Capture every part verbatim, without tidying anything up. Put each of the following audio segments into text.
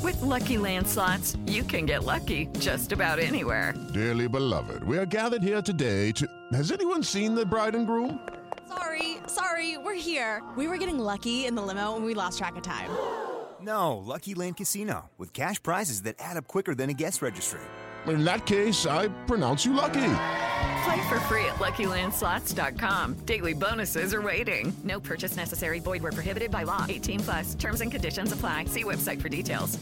With Lucky Land Slots, you can get lucky just about anywhere. Dearly beloved, we are gathered here today to... Has anyone seen the bride and groom? Sorry, sorry, we're here. We were getting lucky in the limo and we lost track of time. No, Lucky Land Casino, with cash prizes that add up quicker than a guest registry. In that case, I pronounce you lucky. Play for free at Lucky Land Slots dot com. Daily bonuses are waiting. No purchase necessary. Void where prohibited by law. eighteen plus. Terms and conditions apply. See website for details.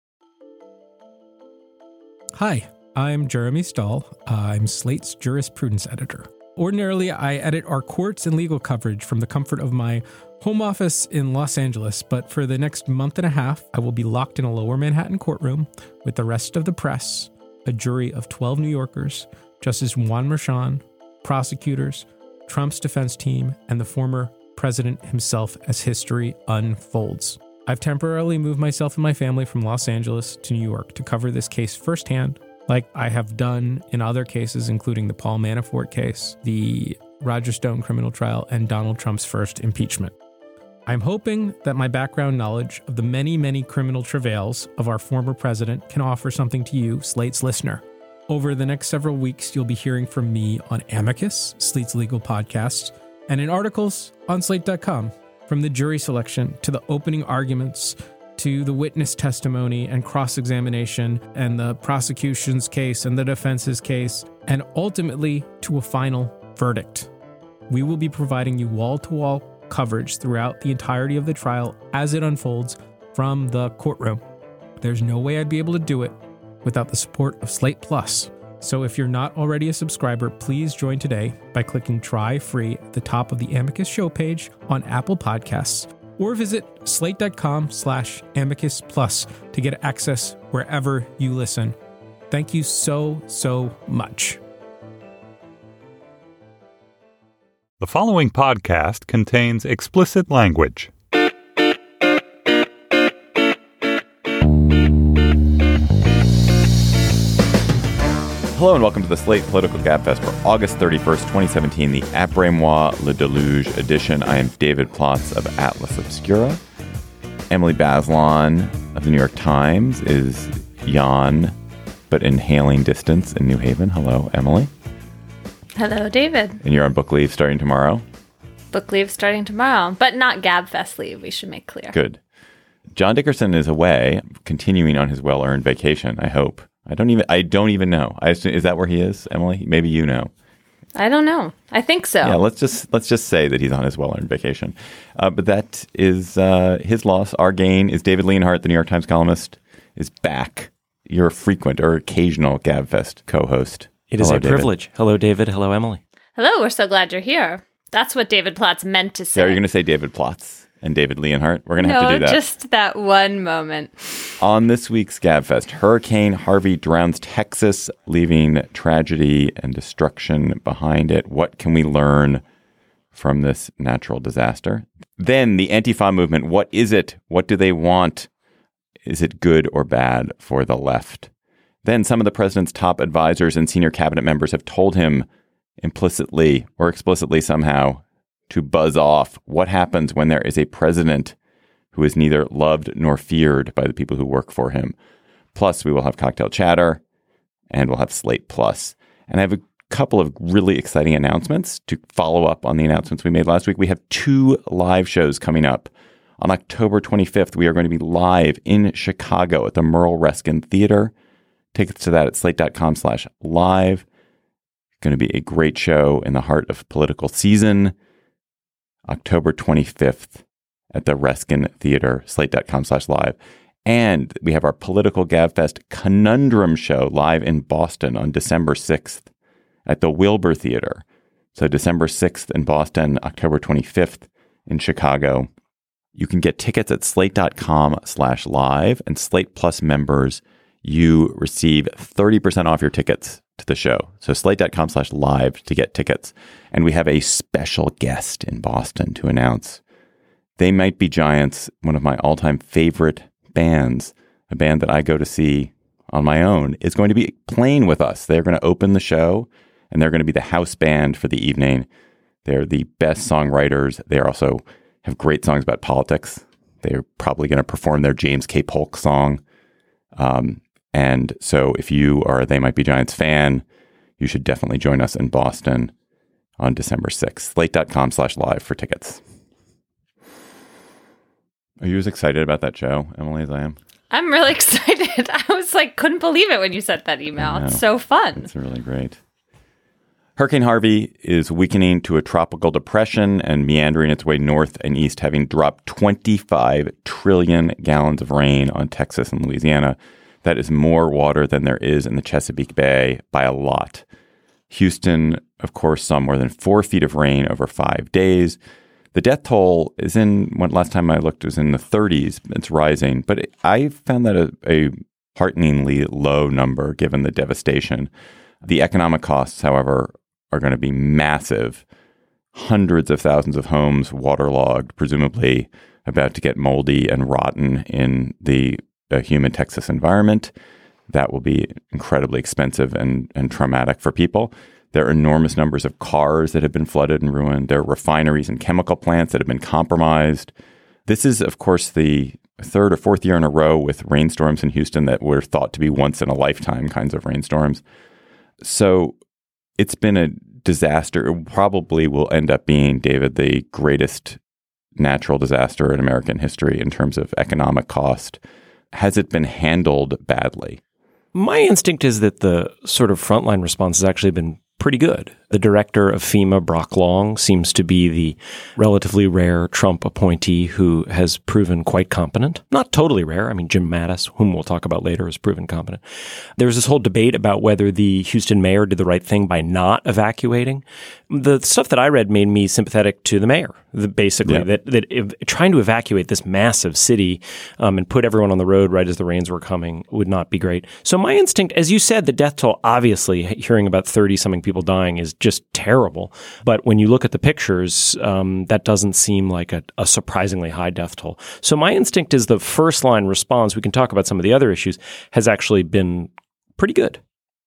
Hi, I'm Jeremy Stahl. I'm Slate's jurisprudence editor. Ordinarily, I edit our courts and legal coverage from the comfort of my home office in Los Angeles, but for the next month and a half, I will be locked in a lower Manhattan courtroom with the rest of the press, a jury of twelve New Yorkers, Justice Juan Merchan, prosecutors, Trump's defense team, and the former president himself as history unfolds. I've temporarily moved myself and my family from Los Angeles to New York to cover this case firsthand, like I have done in other cases, including the Paul Manafort case, the Roger Stone criminal trial, and Donald Trump's first impeachment. I'm hoping that my background knowledge of the many, many criminal travails of our former president can offer something to you, Slate's listener. Over the next several weeks, you'll be hearing from me on Amicus, Slate's legal podcast, and in articles on Slate dot com. From the jury selection to the opening arguments to the witness testimony and cross-examination and the prosecution's case and the defense's case, and ultimately to a final verdict. We will be providing you wall-to-wall coverage throughout the entirety of the trial as it unfolds from the courtroom. There's no way I'd be able to do it without the support of Slate Plus. So if you're not already a subscriber, please join today by clicking try free at the top of the Amicus show page on Apple Podcasts, or visit slate.com slash amicus plus to get access wherever you listen. Thank you so, so much. The following podcast contains explicit language. Hello and welcome to the Slate Political Gabfest for August thirty-first, twenty seventeen, the Après-moi Le Deluge edition. I am David Plotz of Atlas Obscura. Emily Bazelon of the New York Times is yon, but in hailing distance in New Haven. Hello, Emily. Hello, David. And you're on book leave starting tomorrow? Book leave starting tomorrow, but not Gabfest leave, we should make clear. Good. John Dickerson is away, continuing on his well-earned vacation, I hope. I don't even I don't even know. I assume, is that where he is, Emily? Maybe you know. I don't know. I think so. Yeah, let's just let's just say that he's on his well-earned vacation. Uh, but that is uh, his loss. Our gain is David Leonhardt, the New York Times columnist, is back. You're a frequent or occasional Gabfest co-host. It is Hello, a David. privilege. Hello, David. Hello, Emily. Hello, we're so glad you're here. That's what David Plotz meant to say. Yeah, you're going to say David Plotz and David Leonhardt. We're going to have no, to do that. just that one moment. On this week's Gabfest, Hurricane Harvey drowns Texas, leaving tragedy and destruction behind it. What can we learn from this natural disaster? Then the Antifa movement. What is it? What do they want? Is it good or bad for the left? Then some of the president's top advisors and senior cabinet members have told him implicitly or explicitly somehow to buzz off. What happens when there is a president who is neither loved nor feared by the people who work for him? Plus, we will have cocktail chatter and we'll have Slate Plus. And I have a couple of really exciting announcements to follow up on the announcements we made last week. We have two live shows coming up. On October twenty-fifth, we are going to be live in Chicago at the Merle Reskin Theater. Tickets to that at slate.com slash live. Going to be a great show in the heart of political season. October twenty-fifth at the Reskin Theater, slate.com slash live. And we have our Political Gabfest Conundrum show live in Boston on December sixth at the Wilbur Theater. So December sixth in Boston, October twenty-fifth in Chicago. You can get tickets at slate.com slash live, and Slate Plus members, you receive thirty percent off your tickets to the show. So slate.com slash live to get tickets. And we have a special guest in Boston to announce. They Might Be Giants, one of my all-time favorite bands, a band that I go to see on my own, is going to be playing with us. They're going to open the show, and they're going to be the house band for the evening. They're the best songwriters. They also have great songs about politics. They're probably going to perform their James K. Polk song Um, and so if you are a They Might Be Giants fan, you should definitely join us in Boston on December sixth. Slate.com slash live for tickets. Are you as excited about that show, Emily, as I am? I'm really excited. I was like, couldn't believe it when you sent that email. It's so fun. It's really great. Hurricane Harvey is weakening to a tropical depression and meandering its way north and east, having dropped twenty-five trillion gallons of rain on Texas and Louisiana. That is more water than there is in the Chesapeake Bay by a lot. Houston, of course, saw more than four feet of rain over five days. The death toll is in, when last time I looked, was in the thirties. It's rising, but it, I found that a, a hearteningly low number given the devastation. The economic costs, however, are going to be massive. Hundreds of thousands of homes waterlogged, presumably about to get moldy and rotten in the uh, humid Texas environment. That will be incredibly expensive and, and traumatic for people. There are enormous numbers of cars that have been flooded and ruined. There are refineries and chemical plants that have been compromised. This is, of course, the third or fourth year in a row with rainstorms in Houston that were thought to be once in a lifetime kinds of rainstorms. So it's been a disaster. It probably will end up being, David, the greatest natural disaster in American history in terms of economic cost. Has it been handled badly? My instinct is that the sort of frontline response has actually been pretty good. The director of FEMA, Brock Long, seems to be the relatively rare Trump appointee who has proven quite competent. Not totally rare. I mean, Jim Mattis, whom we'll talk about later, has proven competent. There's this whole debate about whether the Houston mayor did the right thing by not evacuating. The stuff that I read made me sympathetic to the mayor, the, basically, yeah. that, that if, trying to evacuate this massive city um, and put everyone on the road right as the rains were coming would not be great. So my instinct, as you said, the death toll, obviously, hearing about thirty-something people dying is just terrible. But when you look at the pictures, um, that doesn't seem like a, a surprisingly high death toll. So my instinct is the first line response, we can talk about some of the other issues, has actually been pretty good.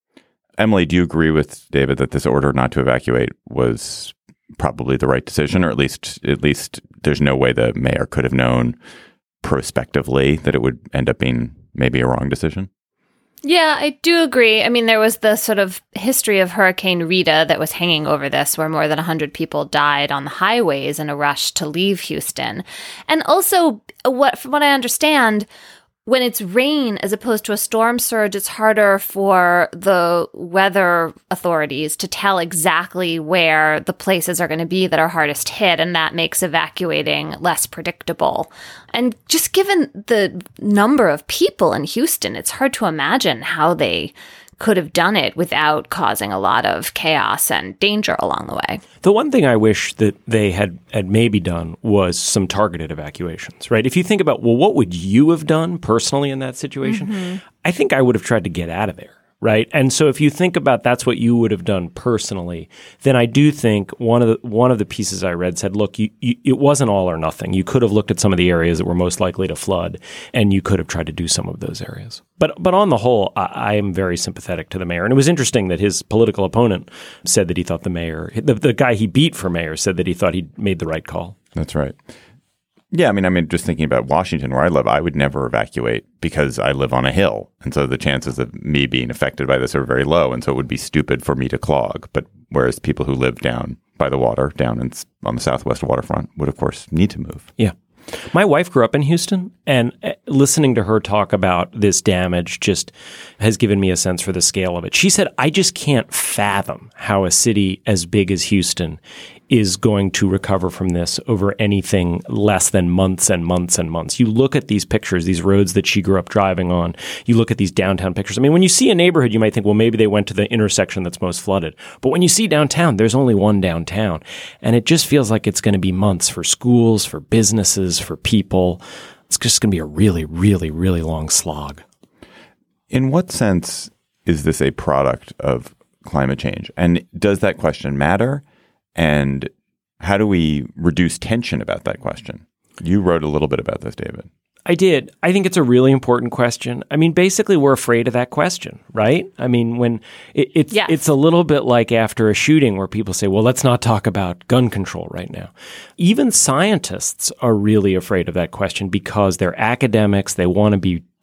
Emily, do you agree with David that this order not to evacuate was probably the right decision, or at least at least there's no way the mayor could have known prospectively that it would end up being maybe a wrong decision? Yeah, I do agree. I mean, there was the sort of history of Hurricane Rita that was hanging over this, where more than one hundred people died on the highways in a rush to leave Houston. And also, what from what I understand, when it's rain as opposed to a storm surge, it's harder for the weather authorities to tell exactly where the places are going to be that are hardest hit, and that makes evacuating less predictable. And just given the number of people in Houston, it's hard to imagine how they could have done it without causing a lot of chaos and danger along the way. The one thing I wish that they had, had maybe done was some targeted evacuations, right? If you think about, well, what would you have done personally in that situation? Mm-hmm. I think I would have tried to get out of there. Right. And so if you think about that's what you would have done personally, then I do think one of the one of the pieces I read said, look, you, you, it wasn't all or nothing. You could have looked at some of the areas that were most likely to flood, and you could have tried to do some of those areas. But but on the whole, I, I am very sympathetic to the mayor. And it was interesting that his political opponent said that he thought the mayor, the, the guy he beat for mayor, said that he thought he made the right call. That's right. Yeah, I mean, I mean, just thinking about Washington, where I live, I would never evacuate because I live on a hill. And so the chances of me being affected by this are very low. And so it would be stupid for me to clog. But whereas people who live down by the water, down in, on the southwest waterfront, would, of course, need to move. Yeah. My wife grew up in Houston, and listening to her talk about this damage just has given me a sense for the scale of it. She said, I just can't fathom how a city as big as Houston is going to recover from this over anything less than months and months and months. You look at these pictures, these roads that she grew up driving on. You look at these downtown pictures. I mean, when you see a neighborhood, you might think, well, maybe they went to the intersection that's most flooded. But when you see downtown, there's only one downtown. And it just feels like it's going to be months for schools, for businesses, for people. It's just going to be a really, really, really long slog. In what sense is this a product of climate change? And does that question matter? And how do we reduce tension about that question? You wrote a little bit about this, David. I did. I think it's a really important question. I mean, basically, we're afraid of that question, right? I mean, when it, it's yes. it's a little bit like after a shooting where people say, well, let's not talk about gun control right now. Even scientists are really afraid of that question because they're academics. They want to be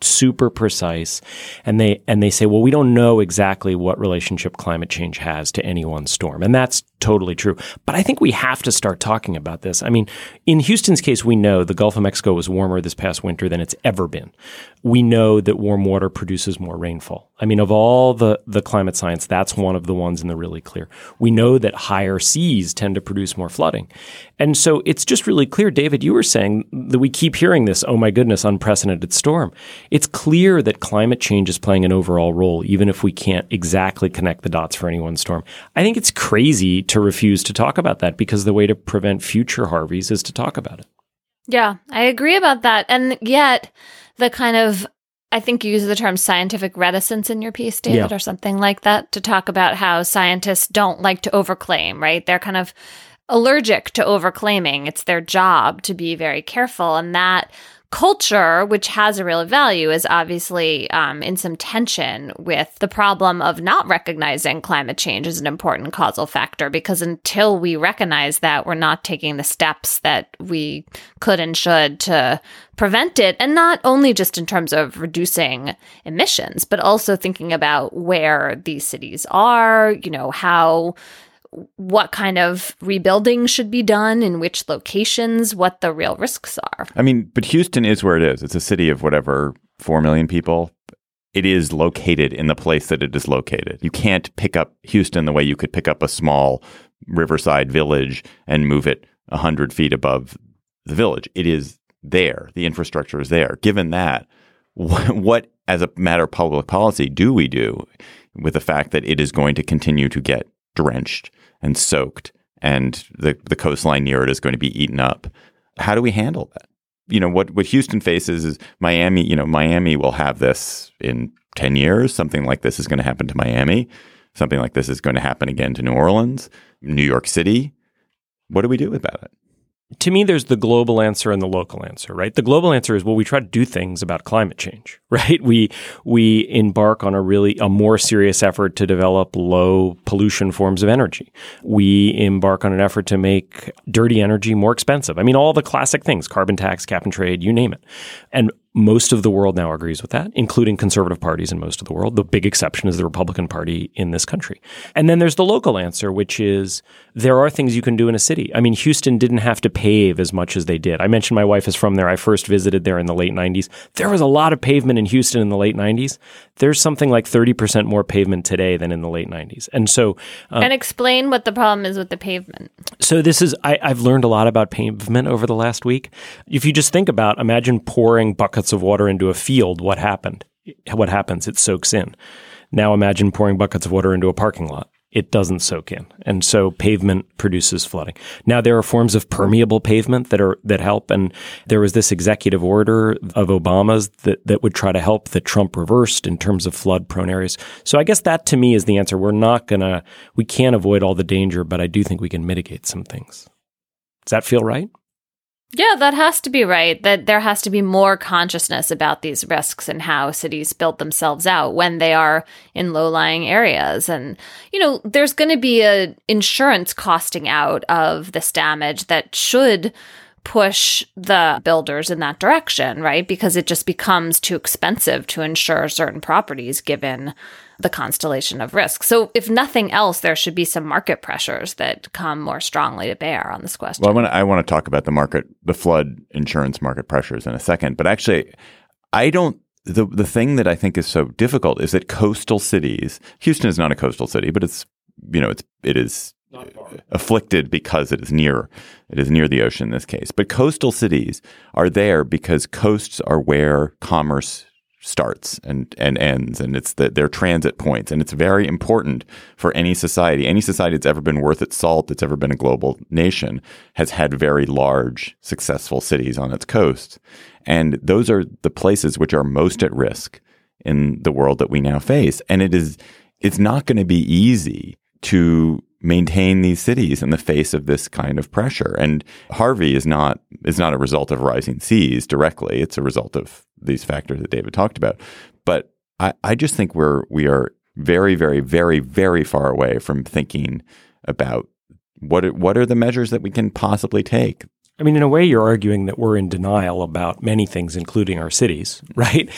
super precise. And they and they say, well, we don't know exactly what relationship climate change has to any one storm. And that's totally true. But I think we have to start talking about this. I mean, in Houston's case, we know the Gulf of Mexico was warmer this past winter than it's ever been. We know that warm water produces more rainfall. I mean, of all the, the climate science, that's one of the ones in the really clear. We know that higher seas tend to produce more flooding. And so it's just really clear, David, you were saying that we keep hearing this, oh my goodness, unprecedented storm. It's clear that climate change is playing an overall role, even if we can't exactly connect the dots for any one storm. I think it's crazy to refuse to talk about that because the way to prevent future Harveys is to talk about it. Yeah, I agree about that. And yet the kind of, I think you use the term scientific reticence in your piece, David, yeah. or something like that, to talk about how scientists don't like to overclaim, right? They're kind of allergic to overclaiming. It's their job to be very careful. And that culture, which has a real value, is obviously um, in some tension with the problem of not recognizing climate change as an important causal factor, because until we recognize that, we're not taking the steps that we could and should to prevent it. And not only just in terms of reducing emissions, but also thinking about where these cities are, you know, how what kind of rebuilding should be done, in which locations, what the real risks are. I mean, but Houston is where it is. It's a city of whatever, four million people. It is located in the place that it is located. You can't pick up Houston the way you could pick up a small riverside village and move it one hundred feet above the village. It is there. The infrastructure is there. Given that, what, what as a matter of public policy do we do with the fact that it is going to continue to get drenched and soaked, and the, the coastline near it is going to be eaten up? How do we handle that? You know, what, what Houston faces is Miami, you know, Miami will have this in ten years. Something like this is going to happen to Miami. Something like this is going to happen again to New Orleans, New York City. What do we do about it? To me, there's the global answer and the local answer, right? The global answer is, well, we try to do things about climate change, right? We we embark on a really a more serious effort to develop low pollution forms of energy. We embark on an effort to make dirty energy more expensive. I mean, all the classic things, carbon tax, cap and trade, you name it. And most of the world now agrees with that, including conservative parties in most of the world. The big exception is the Republican Party in this country. And then there's the local answer, which is there are things you can do in a city. I mean, Houston didn't have to pave as much as they did. I mentioned my wife is from there. I first visited there in the late nineties. There was a lot of pavement in Houston in the late nineties. There's something like thirty percent more pavement today than in the late nineties. And so... Um, and explain what the problem is with the pavement. So this is... I, I've learned a lot about pavement over the last week. If you just think about, imagine pouring buckets of water into a field, what happened? What happens? It soaks in. Now imagine pouring buckets of water into a parking lot. It doesn't soak in. And so pavement produces flooding. Now there are forms of permeable pavement that are that help. And there was this executive order of Obama's that, that would try to help that Trump reversed in terms of flood prone areas. So I guess that to me is the answer. We're not gonna, we can't avoid all the danger, but I do think we can mitigate some things. Does that feel right? Yeah, that has to be right. That there has to be more consciousness about these risks and how cities build themselves out when they are in low-lying areas. And, you know, there's going to be a insurance costing out of this damage that should push the builders in that direction, right? Because it just becomes too expensive to insure certain properties given the constellation of risks. So if nothing else, there should be some market pressures that come more strongly to bear on this question. Well, I want to I want to talk about the market, the flood insurance market pressures in a second. But actually, I don't, the, the thing that I think is so difficult is that coastal cities, Houston is not a coastal city, but it's, you know, it's, it is afflicted because it is near, it is near the ocean in this case. But coastal cities are there because coasts are where commerce starts and, and ends, and it's the, their transit points. And it's very important for any society. Any society that's ever been worth its salt, that's ever been a global nation, has had very large, successful cities on its coast. And those are the places which are most at risk in the world that we now face. And it is, it's not going to be easy to maintain these cities in the face of this kind of pressure. And Harvey is not is not a result of rising seas directly. It's a result of these factors that David talked about. But I, I just think we're we are very, very, very, very far away from thinking about what what are the measures that we can possibly take. I mean, in a way, you're arguing that we're in denial about many things, including our cities, right?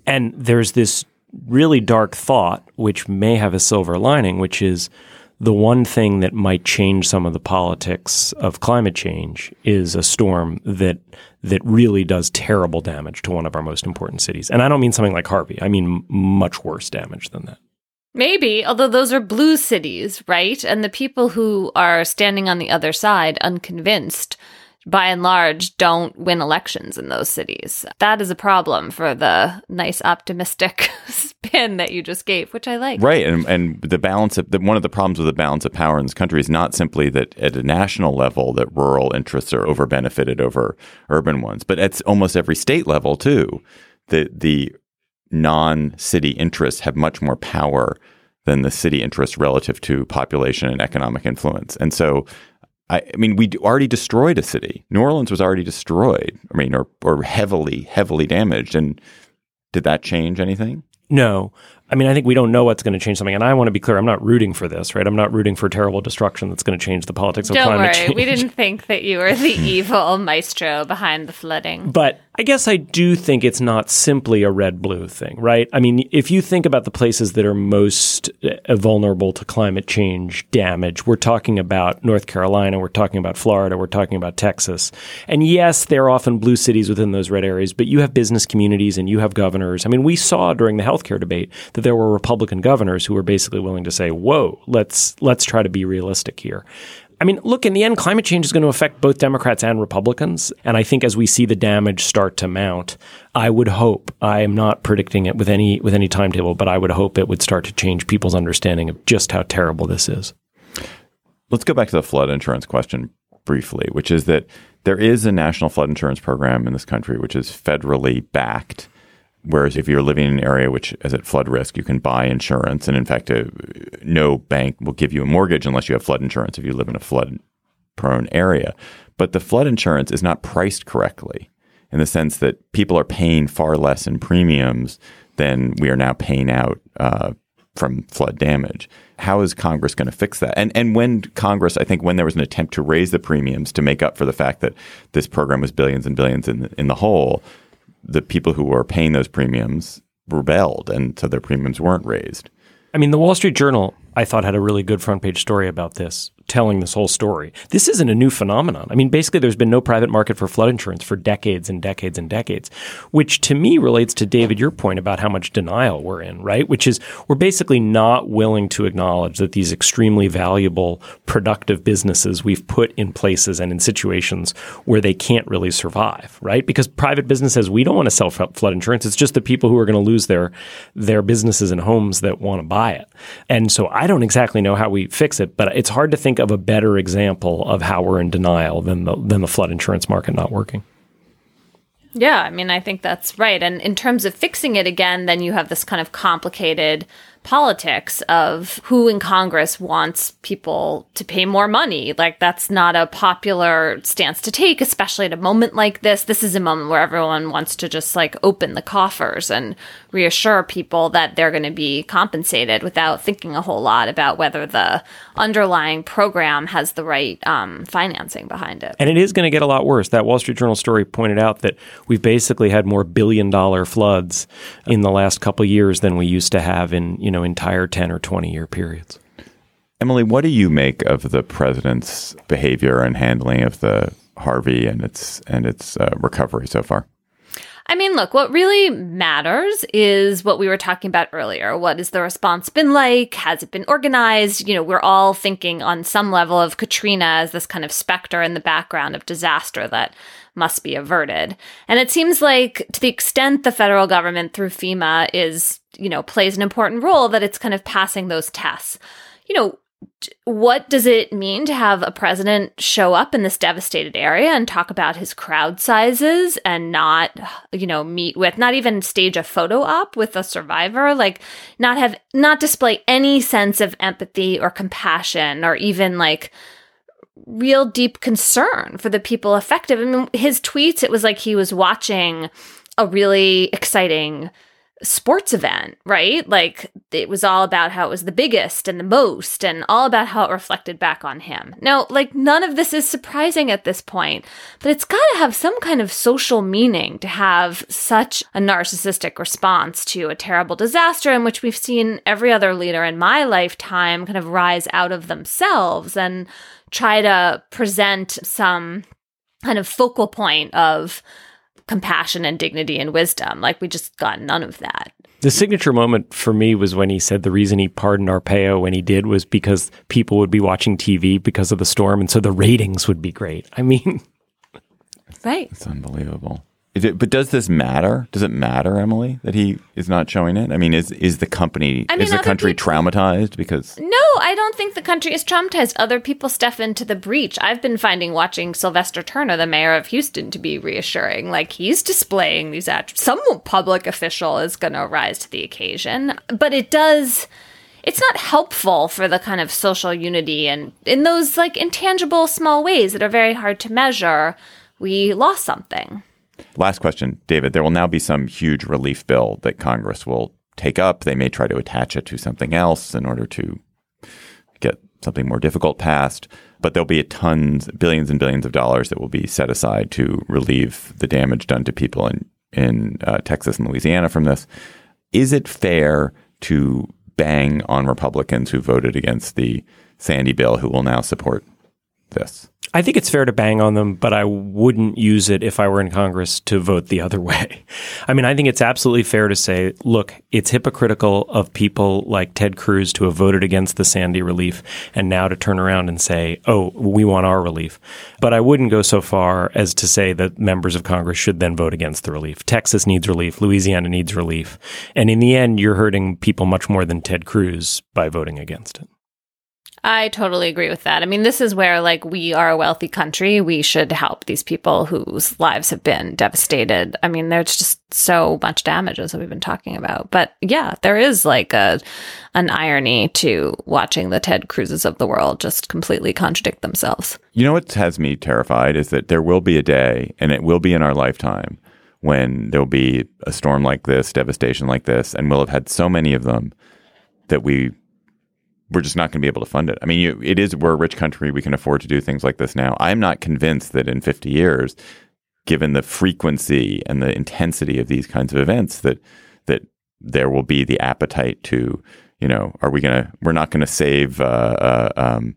And there's this really dark thought, which may have a silver lining, which is the one thing that might change some of the politics of climate change is a storm that that really does terrible damage to one of our most important cities. And I don't mean something like Harvey. I mean much worse damage than that. Maybe, although those are blue cities, right? And the people who are standing on the other side, unconvinced, by and large, don't win elections in those cities. That is a problem for the nice optimistic spin that you just gave, which I like. Right. And and the balance of the, one of the problems with the balance of power in this country is not simply that at a national level that rural interests are over benefited over urban ones, but at almost every state level, too. The the non-city interests have much more power than the city interests relative to population and economic influence. And so I, I mean, we already destroyed a city. New Orleans was already destroyed. I mean, or or heavily, heavily damaged. And did that change anything? No. I mean, I think we don't know what's going to change something. And I want to be clear, I'm not rooting for this, right? I'm not rooting for terrible destruction that's going to change the politics of don't climate worry. change. We didn't think that you were the evil maestro behind the flooding. But I guess I do think it's not simply a red-blue thing, right? I mean, if you think about the places that are most uh, vulnerable to climate change damage, we're talking about North Carolina, we're talking about Florida, we're talking about Texas. And yes, they're often blue cities within those red areas, but you have business communities and you have governors. I mean, we saw during the healthcare debate that there were Republican governors who were basically willing to say, whoa, let's let's try to be realistic here. I mean, look, in the end, climate change is going to affect both Democrats and Republicans. And I think as we see the damage start to mount, I would hope, I am not predicting it with any with any timetable, but I would hope it would start to change people's understanding of just how terrible this is. Let's go back to the flood insurance question briefly, which is that there is a national flood insurance program in this country, which is federally backed. Whereas if you're living in an area which is at flood risk, you can buy insurance. And in fact, uh, no bank will give you a mortgage unless you have flood insurance if you live in a flood-prone area. But the flood insurance is not priced correctly in the sense that people are paying far less in premiums than we are now paying out uh, from flood damage. How is Congress going to fix that? And and when Congress, I think when there was an attempt to raise the premiums to make up for the fact that this program was billions and billions in the, in the hole, the people who were paying those premiums rebelled, and so their premiums weren't raised. I mean, the Wall Street Journal, I thought, had a really good front page story about this, telling this whole story. This isn't a new phenomenon. I mean, basically, there's been no private market for flood insurance for decades and decades and decades, which to me relates to, David, your point about how much denial we're in, right? Which is we're basically not willing to acknowledge that these extremely valuable, productive businesses we've put in places and in situations where they can't really survive, right? Because private businesses, we don't want to sell flood insurance. It's just the people who are going to lose their, their businesses and homes that want to buy it. And so I don't exactly know how we fix it, but it's hard to think of a better example of how we're in denial than the than the flood insurance market not working. Yeah, I mean, I think that's right. And in terms of fixing it again, then you have this kind of complicated politics of who in Congress wants people to pay more money. Like, that's not a popular stance to take, especially at a moment like this. This is a moment where everyone wants to just like open the coffers and reassure people that they're going to be compensated without thinking a whole lot about whether the underlying program has the right um, financing behind it. And it is going to get a lot worse. That Wall Street Journal story pointed out that we've basically had more billion dollar floods in the last couple of years than we used to have in, you know, entire ten or twenty year periods. Emily, what do you make of the president's behavior and handling of the Harvey and its and its uh, recovery so far? I mean, look, what really matters is what we were talking about earlier. What has the response been like? Has it been organized? You know, we're all thinking on some level of Katrina as this kind of specter in the background of disaster that must be averted. And it seems like to the extent the federal government through FEMA is, you know, plays an important role, that it's kind of passing those tests. You know, what does it mean to have a president show up in this devastated area and talk about his crowd sizes and not, you know, meet with, not even stage a photo op with a survivor, like not have, not display any sense of empathy or compassion or even like real deep concern for the people affected? I mean, his tweets, it was like he was watching a really exciting sports event, right? Like it was all about how it was the biggest and the most and all about how it reflected back on him. Now, like none of this is surprising at this point, but it's got to have some kind of social meaning to have such a narcissistic response to a terrible disaster in which we've seen every other leader in my lifetime kind of rise out of themselves and try to present some kind of focal point of compassion and dignity and wisdom. Like we just got none of that. The signature moment for me was when he said the reason he pardoned Arpaio when he did was because people would be watching T V because of the storm, and so the ratings would be great. I mean, right. It's unbelievable. Is it, but does this matter? Does it matter, Emily, that he is not showing it? I mean, is is the company, I mean, is the country people, traumatized because... No, I don't think the country is traumatized. Other people step into the breach. I've been finding watching Sylvester Turner, the mayor of Houston, to be reassuring. Like, he's displaying these attributes. Some public official is going to rise to the occasion. But it does... It's not helpful for the kind of social unity and in those, like, intangible small ways that are very hard to measure. We lost something. Last question, David. There will now be some huge relief bill that Congress will take up. They may try to attach it to something else in order to get something more difficult passed. But there'll be tons, billions and billions of dollars that will be set aside to relieve the damage done to people in, in uh, Texas and Louisiana from this. Is it fair to bang on Republicans who voted against the Sandy bill who will now support this? I think it's fair to bang on them, but I wouldn't use it if I were in Congress to vote the other way. I mean, I think it's absolutely fair to say, look, it's hypocritical of people like Ted Cruz to have voted against the Sandy relief and now to turn around and say, oh, we want our relief. But I wouldn't go so far as to say that members of Congress should then vote against the relief. Texas needs relief. Louisiana needs relief. And in the end, you're hurting people much more than Ted Cruz by voting against it. I totally agree with that. I mean, this is where, like, we are a wealthy country. We should help these people whose lives have been devastated. I mean, there's just so much damage, as we've been talking about. But yeah, there is like a an irony to watching the Ted Cruzes of the world just completely contradict themselves. You know what has me terrified is that there will be a day, and it will be in our lifetime, when there'll be a storm like this, devastation like this, and we'll have had so many of them that we... we're just not going to be able to fund it. I mean, you, it is, we're a rich country. We can afford to do things like this now. I'm not convinced that in fifty years, given the frequency and the intensity of these kinds of events, that that there will be the appetite to, you know, are we going to, we're not going to save uh, uh, um,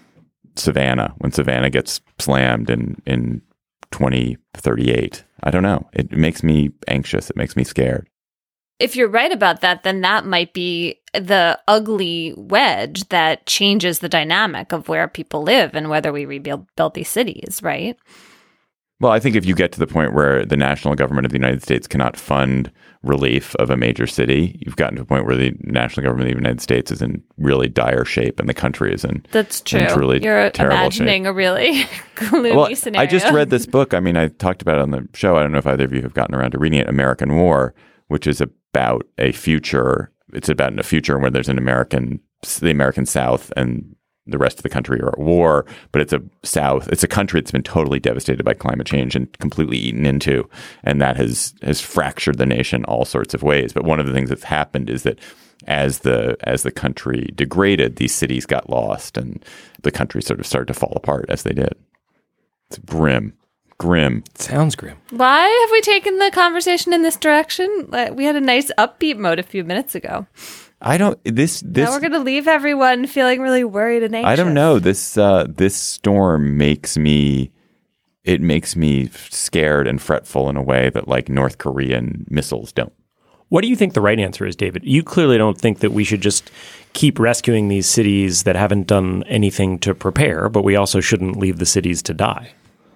Savannah when Savannah gets slammed in, in twenty thirty-eight. I don't know. It makes me anxious. It makes me scared. If you're right about that, then that might be the ugly wedge that changes the dynamic of where people live and whether we rebuild build these cities, right? Well, I think if you get to the point where the national government of the United States cannot fund relief of a major city, you've gotten to a point where the national government of the United States is in really dire shape and the country is in That's true. In truly You're terrible imagining shape. a really gloomy well, scenario. I just read this book. I mean, I talked about it on the show. I don't know if either of you have gotten around to reading it, American War, which is about a future. It's about a future where there's an American, the American South and the rest of the country are at war, but it's a South, it's a country that's been totally devastated by climate change and completely eaten into. And that has, has fractured the nation all sorts of ways. But one of the things that's happened is that as the, as the country degraded, these cities got lost and the country sort of started to fall apart as they did. It's grim. Grim. Sounds grim. Why have we taken the conversation in this direction? We had a nice upbeat mode a few minutes ago. I don't. This. This. Now we're going to leave everyone feeling really worried and anxious. I don't know. This. Uh, this storm makes me. It makes me scared and fretful in a way that, like, North Korean missiles don't. What do you think the right answer is, David? You clearly don't think that we should just keep rescuing these cities that haven't done anything to prepare, but we also shouldn't leave the cities to die.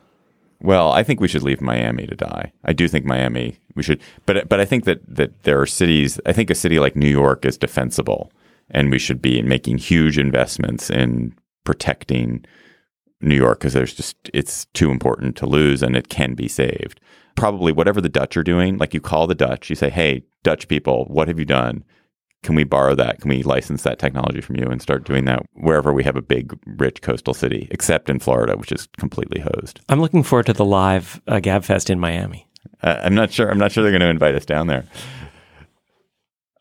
Well, I think we should leave Miami to die. I do think Miami, we should. But but I think that, that there are cities, I think a city like New York is defensible, and we should be making huge investments in protecting New York because there's just, it's too important to lose and it can be saved. Probably whatever the Dutch are doing, like you call the Dutch, you say, hey, Dutch people, what have you done? Can we borrow that? Can we license that technology from you and start doing that wherever we have a big, rich coastal city, except in Florida, which is completely hosed? I'm looking forward to the live uh, GabFest in Miami. Uh, I'm not sure. I'm not sure they're going to invite us down there.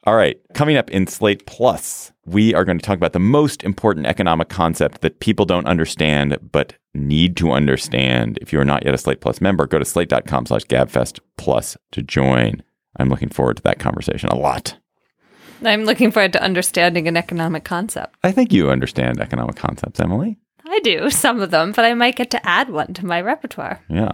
All right. Coming up in Slate Plus, we are going to talk about the most important economic concept that people don't understand but need to understand. If you are not yet a Slate Plus member, go to slate.com slash gabfest plus to join. I'm looking forward to that conversation a lot. I'm looking forward to understanding an economic concept. I think you understand economic concepts, Emily. I do, some of them, but I might get to add one to my repertoire. Yeah.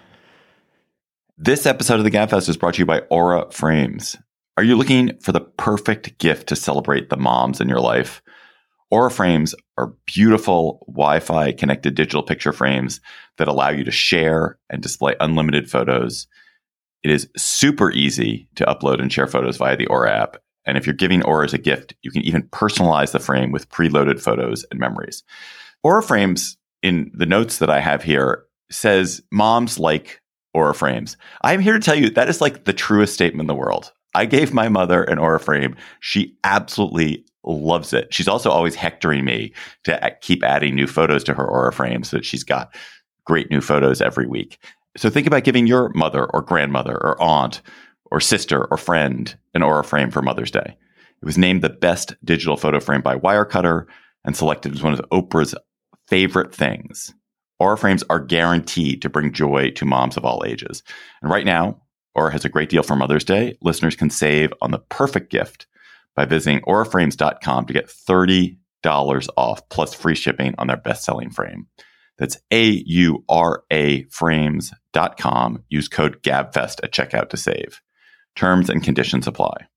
This episode of the Gabfest is brought to you by Aura Frames. Are you looking for the perfect gift to celebrate the moms in your life? Aura Frames are beautiful Wi-Fi connected digital picture frames that allow you to share and display unlimited photos. It is super easy to upload and share photos via the Aura app. And if you're giving Aura as a gift, you can even personalize the frame with preloaded photos and memories. Aura Frames, in the notes that I have here, says moms like Aura Frames. I'm here to tell you that is like the truest statement in the world. I gave my mother an Aura frame. She absolutely loves it. She's also always hectoring me to keep adding new photos to her Aura frame so that she's got great new photos every week. So think about giving your mother or grandmother or aunt or sister or friend an Aura frame for Mother's Day. It was named the best digital photo frame by Wirecutter and selected as one of Oprah's favorite things. Aura frames are guaranteed to bring joy to moms of all ages. And right now, Aura has a great deal for Mother's Day. Listeners can save on the perfect gift by visiting aura frames dot com to get thirty dollars off plus free shipping on their best-selling frame. That's A U R A frames dot com. Use code GABFEST at checkout to save. Terms and conditions apply.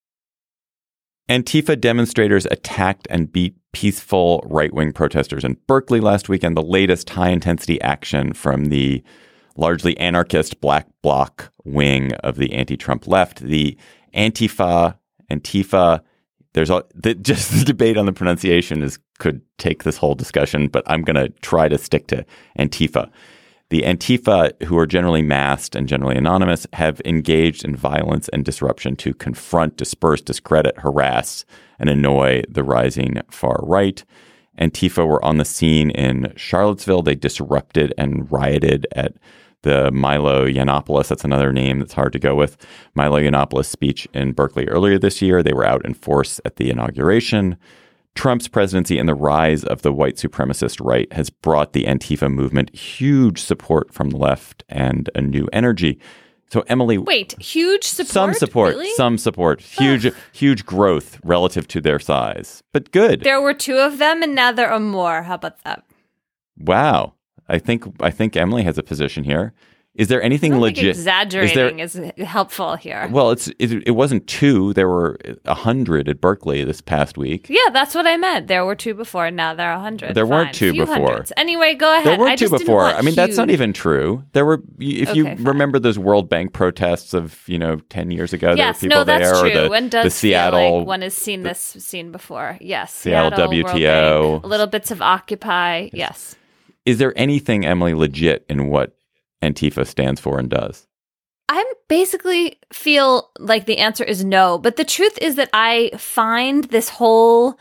Antifa demonstrators attacked and beat peaceful right-wing protesters in Berkeley last weekend, the latest high-intensity action from the largely anarchist black bloc wing of the anti-Trump left. The Antifa, Antifa, there's a, the, just the debate on the pronunciation is could take this whole discussion, but I'm going to try to stick to Antifa. The Antifa, who are generally masked and generally anonymous, have engaged in violence and disruption to confront, disperse, discredit, harass, and annoy the rising far right. Antifa were on the scene in Charlottesville. They disrupted and rioted at the Milo Yiannopoulos, that's another name that's hard to go with, Milo Yiannopoulos speech in Berkeley earlier this year. They were out in force at the inauguration. Trump's presidency and the rise of the white supremacist right has brought the Antifa movement huge support from the left and a new energy. So, Emily, wait, huge support? Some support, really? some support, huge, Ugh. huge growth relative to their size, but good. There were two of them, and now there are more. How about that? Wow, I think I think Emily has a position here. Is there anything I don't legit? Think exaggerating is, there, is helpful here. Well, it's it, it wasn't two. There were a hundred at Berkeley this past week. Yeah, that's what I meant. There were two before, and now there are a hundred. There Fine. weren't two Few before. Hundreds. Anyway, go ahead. There weren't I two just before. Didn't want I mean, huge. that's not even true. There were, if okay, you fine. remember those World Bank protests of you know ten years ago. Yes, there were people no, that's there. true. Or the, One does the Seattle, feel like one has seen this scene before. Yes, Seattle, Seattle W T O, World Bank, little bits of Occupy. Yes. yes. Is there anything, Emily, legit in what Antifa stands for and does? I basically feel like the answer is no. But the truth is that I find this whole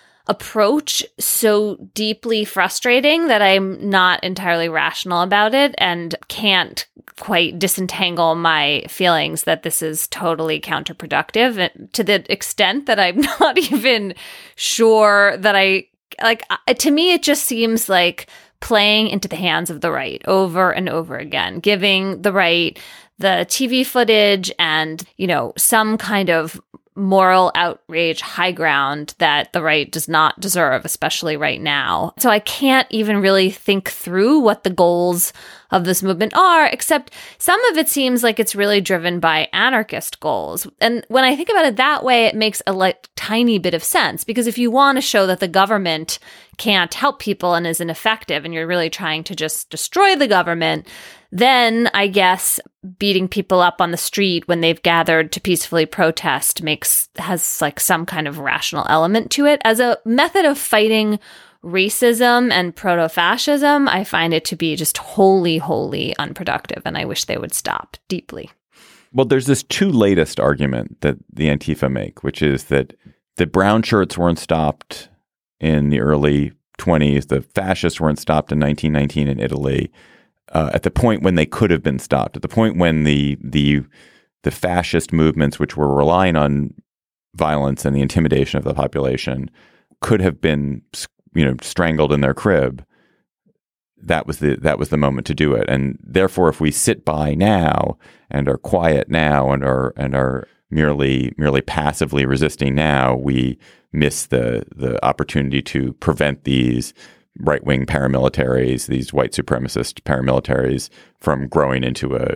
approach so deeply frustrating that I'm not entirely rational about it and can't quite disentangle my feelings that this is totally counterproductive, to the extent that I'm not even sure that I, like, to me, it just seems like playing into the hands of the right over and over again, giving the right the T V footage and, you know, some kind of moral outrage high ground that the right does not deserve, especially right now. So I can't even really think through what the goals of this movement are, except some of it seems like it's really driven by anarchist goals. And when I think about it that way, it makes a like tiny bit of sense, because if you want to show that the government can't help people and is ineffective, and you're really trying to just destroy the government, then I guess beating people up on the street when they've gathered to peacefully protest makes has like some kind of rational element to it. As a method of fighting racism and proto-fascism, I find it to be just wholly, wholly unproductive, and I wish they would stop deeply. Well, there's this two latest argument that the Antifa make, which is that the brown shirts weren't stopped in the early twenties, the fascists weren't stopped in nineteen nineteen in Italy. Uh, at the point when they could have been stopped, at the point when the the the fascist movements, which were relying on violence and the intimidation of the population could have been, you know, strangled in their crib, that was the that was the moment to do it. And therefore, if we sit by now and are quiet now and are and are merely merely passively resisting now, we miss the the opportunity to prevent these right-wing paramilitaries, these white supremacist paramilitaries, from growing into a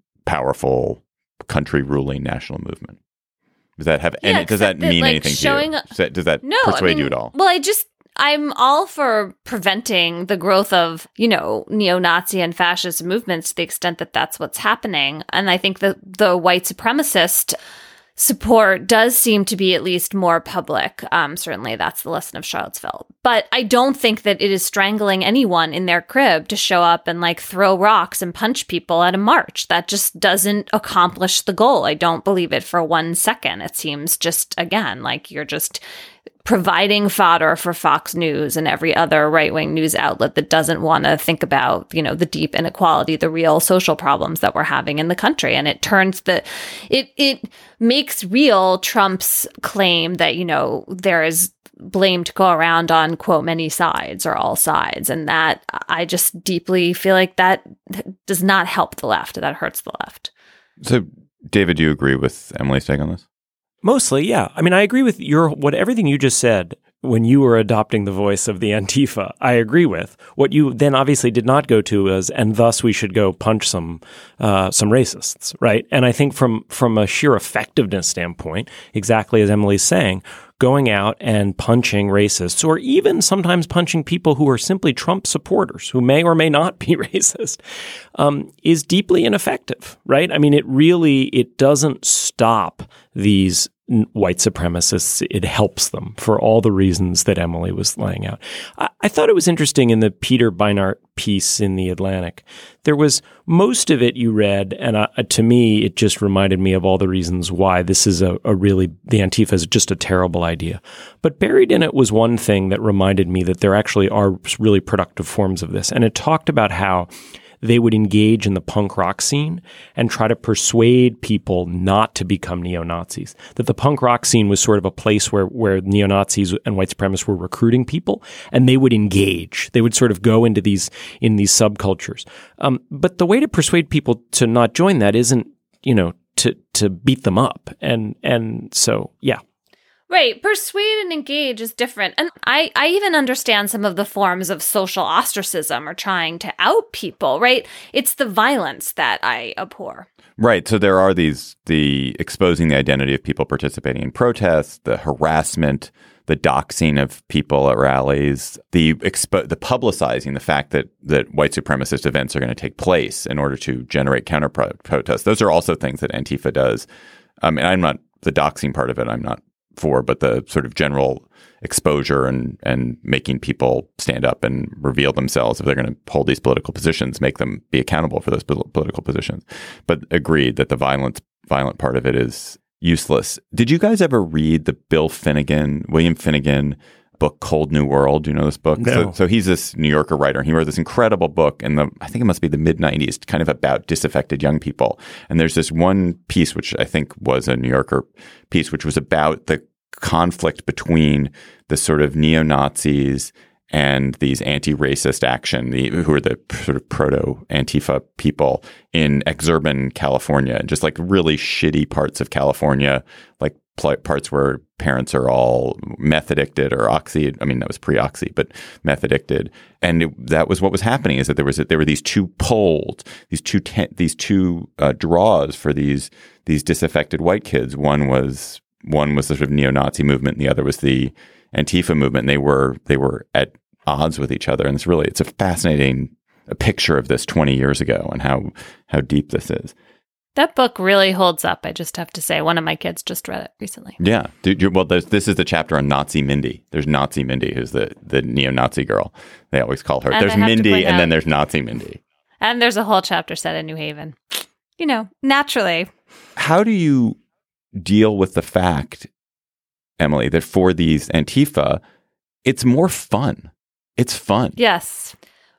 powerful country-ruling national movement. Does that have any? Yeah, does that mean like anything showing, to you? Does that, does that no, persuade I mean, you at all? Well, I just I'm all for preventing the growth of, you know, neo-Nazi and fascist movements to the extent that that's what's happening, and I think that the white supremacist support does seem to be at least more public. Um, certainly, that's the lesson of Charlottesville. But I don't think that it is strangling anyone in their crib to show up and like throw rocks and punch people at a march. That just doesn't accomplish the goal. I don't believe it for one second. It seems just, again, like you're just providing fodder for Fox News and every other right-wing news outlet that doesn't want to think about, you know, the deep inequality, the real social problems that we're having in the country. And it turns the, it, it makes real Trump's claim that, you know, there is blame to go around on, quote, many sides or all sides. And that I just deeply feel like that does not help the left. That hurts the left. So, David, do you agree with Emily's take on this? Mostly, yeah. I mean, I agree with your what everything you just said when you were adopting the voice of the Antifa. I agree with what you then obviously did not go to as, and thus we should go punch some uh, some racists, right? And I think from from a sheer effectiveness standpoint, exactly as Emily's saying, going out and punching racists, or even sometimes punching people who are simply Trump supporters, who may or may not be racist, um, is deeply ineffective, right? I mean, it really, it doesn't stop these white supremacists. It helps them for all the reasons that Emily was laying out. I, I thought it was interesting in the Peter Beinart piece in The Atlantic. There was most of it you read, and uh, to me, it just reminded me of all the reasons why this is a, a really, the Antifa is just a terrible idea. But buried in it was one thing that reminded me that there actually are really productive forms of this. And it talked about how they would engage in the punk rock scene and try to persuade people not to become neo-Nazis. That the punk rock scene was sort of a place where, where neo-Nazis and white supremacists were recruiting people, and they would engage. They would sort of go into these, in these subcultures. Um, but the way to persuade people to not join that isn't, you know, to, to beat them up. And, and so, yeah. Right. Persuade and engage is different. And I, I even understand some of the forms of social ostracism or trying to out people, right? It's the violence that I abhor. Right. So there are these, the exposing the identity of people participating in protests, the harassment, the doxing of people at rallies, the expo- the publicizing the fact that that white supremacist events are going to take place in order to generate counter pro- protests. Those are also things that Antifa does. Um, and I'm not, the doxing part of it, I'm not for, but the sort of general exposure and and making people stand up and reveal themselves if they're going to hold these political positions, make them be accountable for those political positions. But agreed that the violent violent part of it is useless. Did you guys ever read the Bill Finnegan, William Finnegan book, Cold New World? Do you know this book? No. So, so he's this New Yorker writer, and he wrote this incredible book in the, I think it must be the mid nineties, kind of about disaffected young people. And there's this one piece, which I think was a New Yorker piece, which was about the conflict between the sort of neo-Nazis and these anti-racist action, the, who are the sort of proto-Antifa people in exurban California, and just like really shitty parts of California, like pl- parts where parents are all meth addicted or oxy. I mean, that was pre-oxy, but meth addicted. And it, that was what was happening, is that there was a, there were these two poles, these two te- these two uh, draws for these these disaffected white kids. One was one was the sort of neo-Nazi movement, and the other was the Antifa movement. And they were they were at odds with each other. And it's really, it's a fascinating a picture of this twenty years ago and how, how deep this is. That book really holds up, I just have to say. One of my kids just read it recently. Yeah. Well, this is the chapter on Nazi Mindy. There's Nazi Mindy, who's the, the neo-Nazi girl. They always call her. And there's Mindy, and out, then there's Nazi Mindy. And there's a whole chapter set in New Haven. You know, naturally. How do you deal with the fact, Emily, that for these Antifa, it's more fun? It's fun. Yes.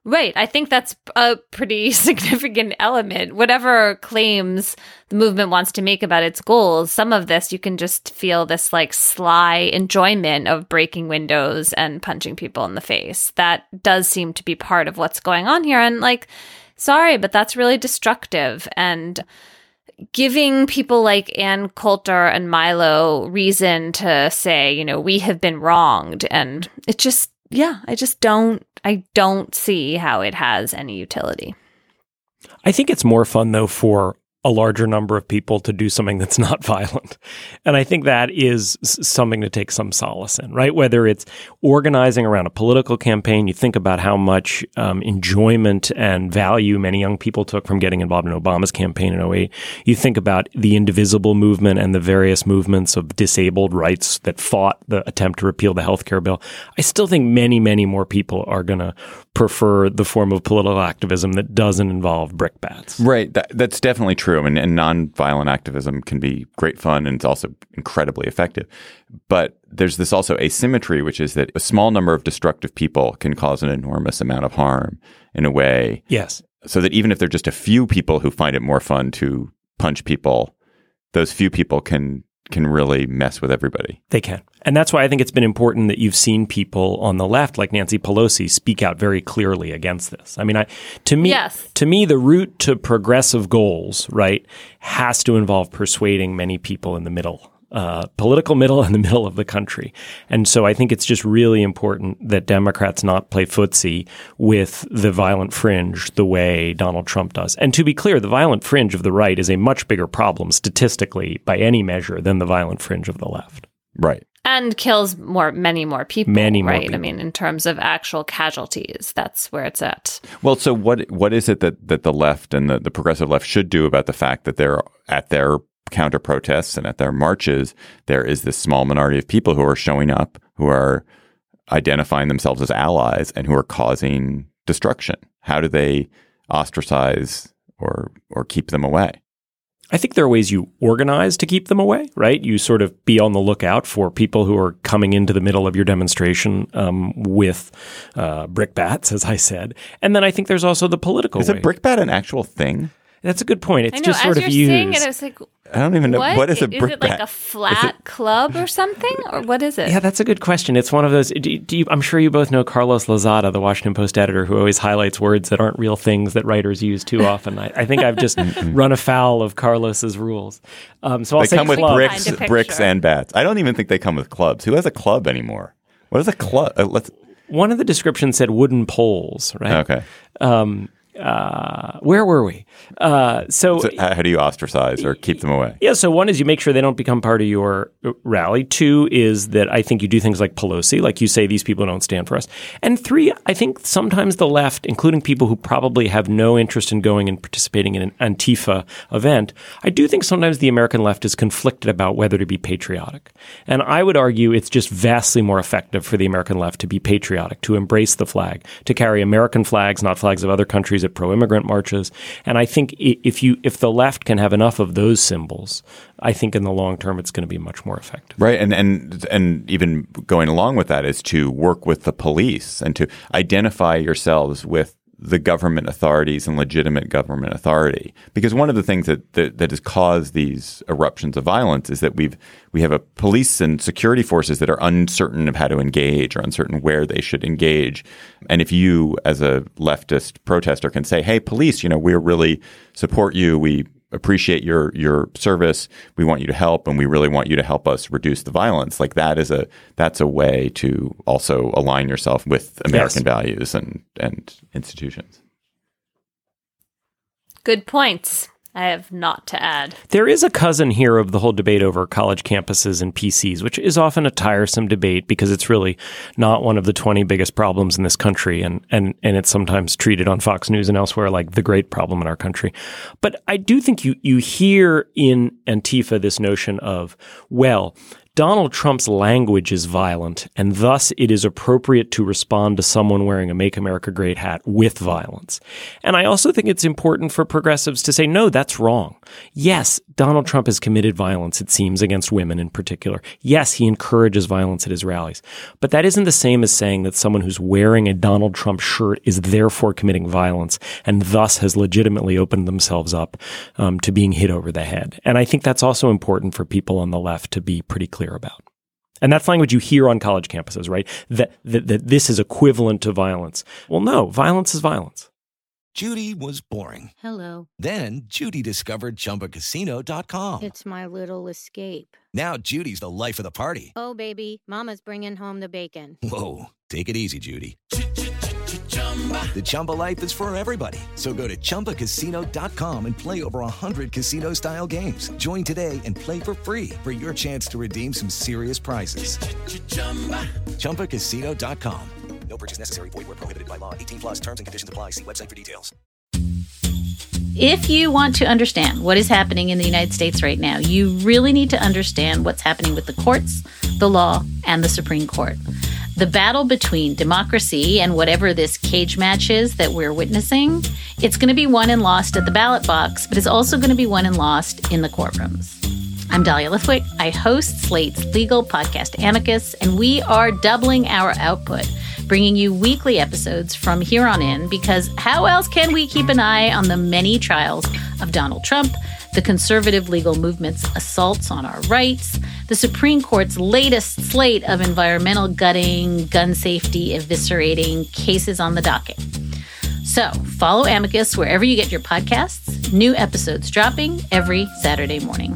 Right. I think that's a pretty significant element. Whatever claims the movement wants to make about its goals, some of this you can just feel this like sly enjoyment of breaking windows and punching people in the face. That does seem to be part of what's going on here. And like, sorry, but that's really destructive. And giving people like Ann Coulter and Milo reason to say, you know, we have been wronged. And it just, yeah, I just don't, I don't see how it has any utility. I think it's more fun, though, for a larger number of people to do something that's not violent. And I think that is something to take some solace in, right? Whether it's organizing around a political campaign, you think about how much um, enjoyment and value many young people took from getting involved in Obama's campaign in oh eight. You think about the Indivisible movement and the various movements of disabled rights that fought the attempt to repeal the healthcare bill. I still think many, many more people are going to prefer the form of political activism that doesn't involve brickbats. Right. That, that's definitely true. And, and nonviolent activism can be great fun and it's also incredibly effective. But there's this also asymmetry, which is that a small number of destructive people can cause an enormous amount of harm in a way. Yes. So that even if there are just a few people who find it more fun to punch people, those few people can can really mess with everybody. They can. And that's why I think it's been important that you've seen people on the left, like Nancy Pelosi, speak out very clearly against this. I mean, I, to me, yes. to me, the route to progressive goals, right, has to involve persuading many people in the middle. Uh, political middle and the middle of the country. And so I think it's just really important that Democrats not play footsie with the violent fringe the way Donald Trump does. And to be clear, the violent fringe of the right is a much bigger problem statistically by any measure than the violent fringe of the left. Right. And kills more, many more people. Many more right? people. I mean, in terms of actual casualties, that's where it's at. Well, so what what is it that, that the left and the, the progressive left should do about the fact that they're at their counter protests and at their marches, there is this small minority of people who are showing up, who are identifying themselves as allies and who are causing destruction? How do they ostracize or or keep them away? I think there are ways you organize to keep them away, right? You sort of be on the lookout for people who are coming into the middle of your demonstration um, with uh, brickbats, as I said. And then I think there's also the political Is way. a brickbat an actual thing? That's a good point. It's I know, just as sort you're of used. saying it, I was like, I don't even know. what, What is a Is brickbat? it like a flat it- club or something? Or what is it? Yeah, that's a good question. It's one of those. Do, do you, I'm sure you both know Carlos Lozada, the Washington Post editor, who always highlights words that aren't real things that writers use too often. I, I think I've just run afoul of Carlos's rules. Um, so I'll They say come with club. bricks, Find a bricks picture. and bats. I don't even think they come with clubs. Who has a club anymore? What is a club? Uh, let's. One of the descriptions said wooden poles, right? Okay. Um, uh, where were we? Uh, so, So how, how do you ostracize or keep them away? yeah, so one is you make sure they don't become part of your rally. Two is that I think you do things like Pelosi, like you say, these people don't stand for us. And three, I think sometimes the left, including people who probably have no interest in going and participating in an Antifa event, I do think sometimes the American left is conflicted about whether to be patriotic. And I would argue it's just vastly more effective for the American left to be patriotic, to embrace the flag, to carry American flags, not flags of other countries at pro-immigrant marches. And I think if you if the left can have enough of those symbols, I think in the long term it's going to be much more effective. Right. And, and, and even going along with that is to work with the police and to identify yourselves with the government authorities and legitimate government authority. Because one of the things that, that, that has caused these eruptions of violence is that we've we have a police and security forces that are uncertain of how to engage or uncertain where they should engage. And if you, as a leftist protester, can say, hey, police, you know, we really support you. We appreciate your your service. We want you to help, and we really want you to help us reduce the violence. Like that is a that's a way to also align yourself with American Yes. values and and institutions. Good points. I have not to add. There is a cousin here of the whole debate over college campuses and P Cs, which is often a tiresome debate because it's really not one of the twenty biggest problems in this country. And, and, and it's sometimes treated on Fox News and elsewhere like the great problem in our country. But I do think you, you hear in Antifa this notion of, well, Donald Trump's language is violent, and thus it is appropriate to respond to someone wearing a Make America Great hat with violence. And I also think it's important for progressives to say, no, that's wrong. Yes, Donald Trump has committed violence, it seems, against women in particular. Yes, he encourages violence at his rallies. But that isn't the same as saying that someone who's wearing a Donald Trump shirt is therefore committing violence and thus has legitimately opened themselves up um, to being hit over the head. And I think that's also important for people on the left to be pretty clear about. And that's language you hear on college campuses, right? That, that, that this is equivalent to violence. Well, no, violence is violence. Judy was boring. Hello. Then Judy discovered Chumba Casino dot com. It's my little escape. Now Judy's the life of the party. Oh, baby, mama's bringing home the bacon. Whoa, take it easy, Judy. The Chumba life is for everybody. So go to Chumba Casino dot com and play over one hundred casino-style games. Join today and play for free for your chance to redeem some serious prizes. Chumba Casino dot com. No purchase necessary. Void where prohibited by law. eighteen plus terms and conditions apply. See website for details. If you want to understand what is happening in the United States right now, you really need to understand what's happening with the courts, the law, and the Supreme Court. The battle between democracy and whatever this cage match is that we're witnessing, it's going to be won and lost at the ballot box, but it's also going to be won and lost in the courtrooms. I'm Dahlia Lithwick. I host Slate's legal podcast Amicus, and we are doubling our output, bringing you weekly episodes from here on in, because how else can we keep an eye on the many trials of Donald Trump, the conservative legal movement's assaults on our rights, the Supreme Court's latest slate of environmental gutting, gun safety eviscerating cases on the docket. So follow Amicus wherever you get your podcasts. New episodes dropping every Saturday morning.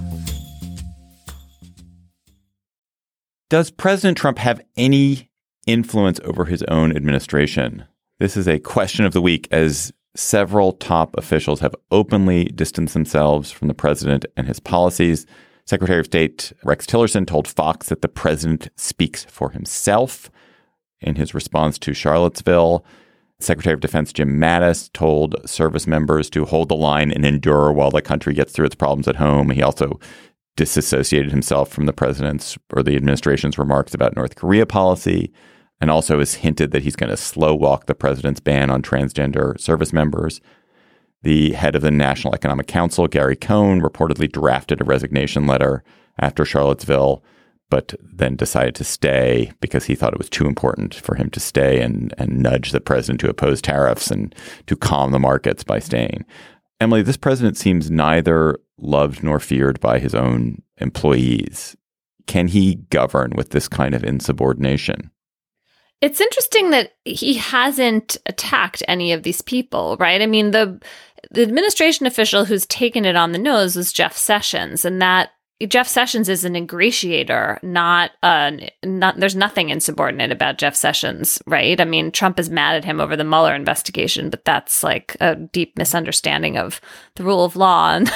Does President Trump have any influence over his own administration? This is a question of the week, as several top officials have openly distanced themselves from the president and his policies. Secretary of State Rex Tillerson told Fox that the president speaks for himself in his response to Charlottesville. Secretary of Defense Jim Mattis told service members to hold the line and endure while the country gets through its problems at home. He also disassociated himself from the president's or the administration's remarks about North Korea policy, and also has hinted that he's going to slow walk the president's ban on transgender service members. The head of the National Economic Council, Gary Cohn, reportedly drafted a resignation letter after Charlottesville, but then decided to stay because he thought it was too important for him to stay and, and nudge the president to oppose tariffs and to calm the markets by staying. Emily, this president seems neither loved nor feared by his own employees. Can he govern with this kind of insubordination? It's interesting that he hasn't attacked any of these people, right? I mean, the the administration official who's taken it on the nose was Jeff Sessions, and that Jeff Sessions is an ingratiator, not a, not, there's nothing insubordinate about Jeff Sessions, right? I mean, Trump is mad at him over the Mueller investigation, but that's like a deep misunderstanding of the rule of law and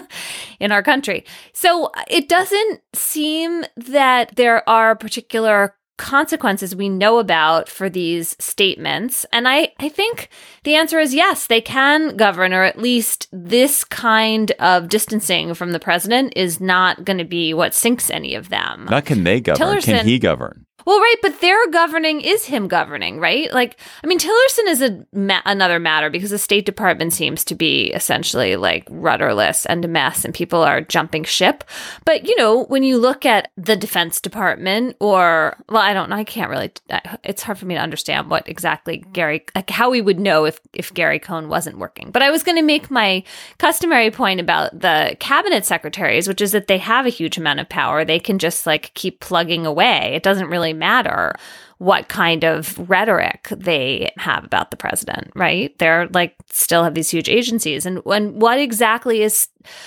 in our country. So it doesn't seem that there are particular consequences we know about for these statements. And I, I think the answer is yes, they can govern, or at least this kind of distancing from the president is not going to be what sinks any of them. Not can they govern, Tillerson, can he govern? Well, right, but their governing is him governing, right? Like, I mean, Tillerson is a ma- another matter because the State Department seems to be essentially like rudderless and a mess, and people are jumping ship. But, you know, when you look at the Defense Department, or, well, I don't know, I can't really, it's hard for me to understand what exactly Gary, like how we would know if, if Gary Cohn wasn't working. But I was going to make my customary point about the cabinet secretaries, which is that they have a huge amount of power. They can just like keep plugging away. It doesn't really matter what kind of rhetoric they have about the president, right? They're like still have these huge agencies. And when what exactly is,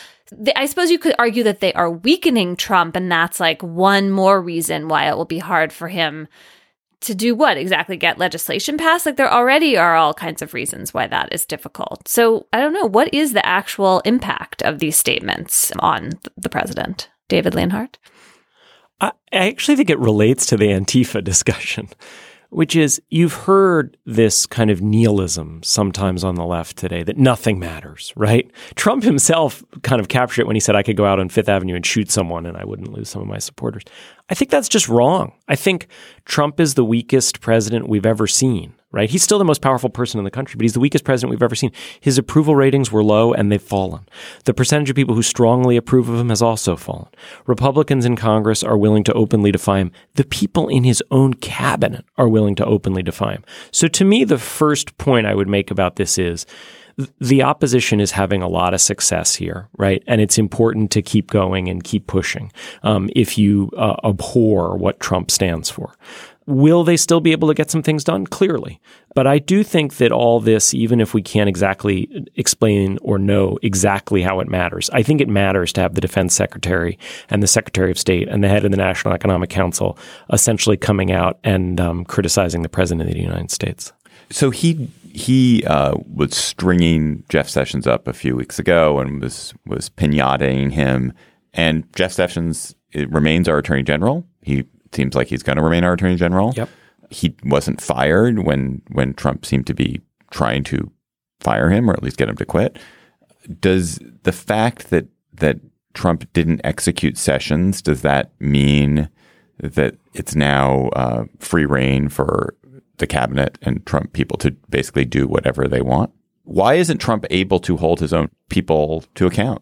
I suppose you could argue that they are weakening Trump, and that's like one more reason why it will be hard for him to do what exactly, get legislation passed? Like there already are all kinds of reasons why that is difficult. So I don't know, what is the actual impact of these statements on the president? David Leonhardt? I actually think it relates to the Antifa discussion, which is you've heard this kind of nihilism sometimes on the left today that nothing matters, right? Trump himself kind of captured it when he said I could go out on Fifth Avenue and shoot someone and I wouldn't lose some of my supporters. I think that's just wrong. I think Trump is the weakest president we've ever seen, right? He's still the most powerful person in the country, but he's the weakest president we've ever seen. His approval ratings were low and they've fallen. The percentage of people who strongly approve of him has also fallen. Republicans in Congress are willing to openly defy him. The people in his own cabinet are willing to openly defy him. So to me, the first point I would make about this is the opposition is having a lot of success here, right? And it's important to keep going and keep pushing um, if you uh, abhor what Trump stands for. Will they still be able to get some things done? Clearly. But I do think that all this, even if we can't exactly explain or know exactly how it matters, I think it matters to have the defense secretary and the secretary of state and the head of the National Economic Council essentially coming out and um, criticizing the president of the United States. So he he uh, was stringing Jeff Sessions up a few weeks ago and was was pinataing him. And Jeff Sessions remains our attorney general. He seems like he's going to remain our attorney general. Yep. He wasn't fired when when Trump seemed to be trying to fire him or at least get him to quit. Does the fact that that Trump didn't execute Sessions, does that mean that it's now uh, free reign for the cabinet and Trump people to basically do whatever they want? Why isn't Trump able to hold his own people to account?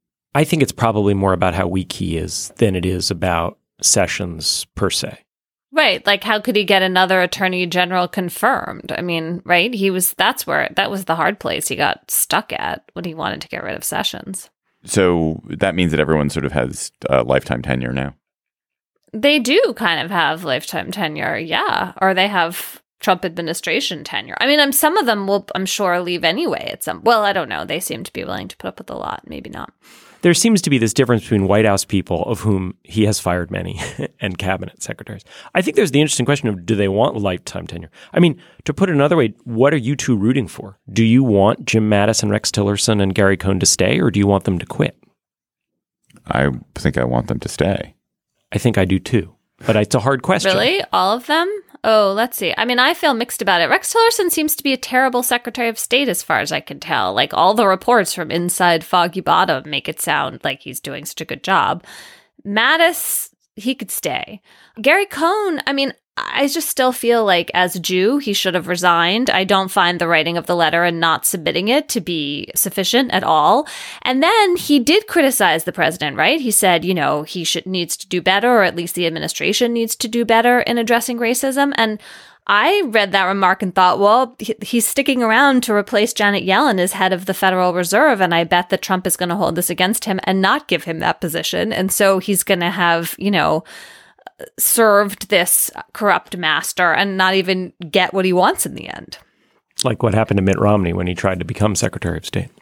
I think it's probably more about how weak he is than it is about Sessions per se. Right. Like, how could he get another attorney general confirmed? I mean, right. He was, that's where, that was the hard place he got stuck at when he wanted to get rid of Sessions. So that means that everyone sort of has a lifetime tenure now. They do kind of have lifetime tenure. Yeah. Or they have Trump administration tenure. I mean, I'm, some of them will, I'm sure, leave anyway at some, well, I don't know. They seem to be willing to put up with a lot. Maybe not. There seems to be this difference between White House people, of whom he has fired many, and cabinet secretaries. I think there's the interesting question of, do they want lifetime tenure? I mean, to put it another way, what are you two rooting for? Do you want Jim Mattis and Rex Tillerson and Gary Cohn to stay, or do you want them to quit? I think I want them to stay. I think I do too. But it's a hard question. Really? All of them? Oh, let's see. I mean, I feel mixed about it. Rex Tillerson seems to be a terrible Secretary of State as far as I can tell. Like, all the reports from inside Foggy Bottom make it sound like he's doing such a good job. Mattis, he could stay. Gary Cohn, I mean, I just still feel like as a Jew, he should have resigned. I don't find the writing of the letter and not submitting it to be sufficient at all. And then he did criticize the president, right? He said, you know, he should needs to do better, or at least the administration needs to do better in addressing racism. And I read that remark and thought, well, he's sticking around to replace Janet Yellen as head of the Federal Reserve. And I bet that Trump is going to hold this against him and not give him that position. And so he's going to have, you know, served this corrupt master and not even get what he wants in the end. Like what happened to Mitt Romney when he tried to become Secretary of State.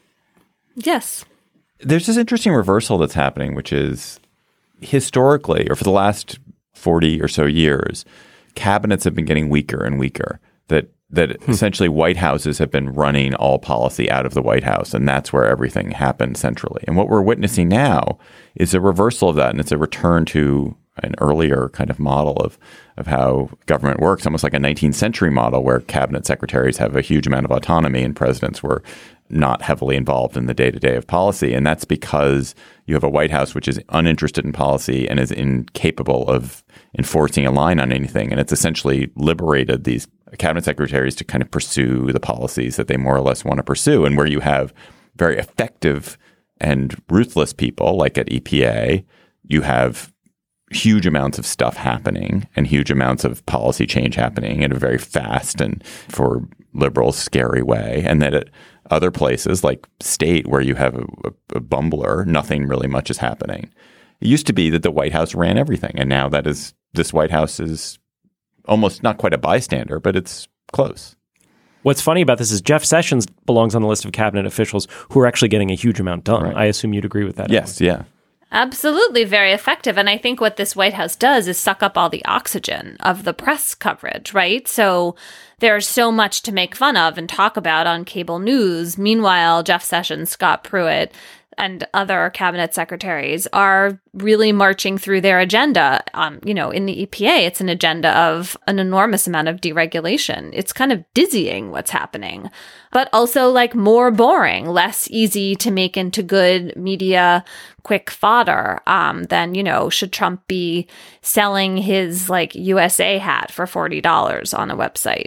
Yes. There's this interesting reversal that's happening, which is historically, or for the last forty or so years, cabinets have been getting weaker and weaker. That that hmm. essentially White Houses have been running all policy out of the White House, and that's where everything happened centrally. And what we're witnessing now is a reversal of that, and it's a return to an earlier kind of model of of how government works, almost like a nineteenth century model where cabinet secretaries have a huge amount of autonomy and presidents were not heavily involved in the day-to-day of policy. And that's because you have a White House which is uninterested in policy and is incapable of enforcing a line on anything. And it's essentially liberated these cabinet secretaries to kind of pursue the policies that they more or less want to pursue. And where you have very effective and ruthless people like at E P A, you have huge amounts of stuff happening and huge amounts of policy change happening in a very fast and, for liberals, scary way. And that at other places like state, where you have a, a, a bumbler, nothing really much is happening. It used to be that the White House ran everything. And now that is, this White House is almost not quite a bystander, but it's close. What's funny about this is Jeff Sessions belongs on the list of cabinet officials who are actually getting a huge amount done. Right. I assume you'd agree with that. Yes, Emily. yeah. Absolutely, very effective. And I think what this White House does is suck up all the oxygen of the press coverage, right? So there's so much to make fun of and talk about on cable news. Meanwhile, Jeff Sessions, Scott Pruitt, and other cabinet secretaries are really marching through their agenda. Um, you know, in the E P A, it's an agenda of an enormous amount of deregulation. It's kind of dizzying what's happening, but also like more boring, less easy to make into good media, quick fodder um, than, you know, should Trump be selling his like U S A hat for forty dollars on a website?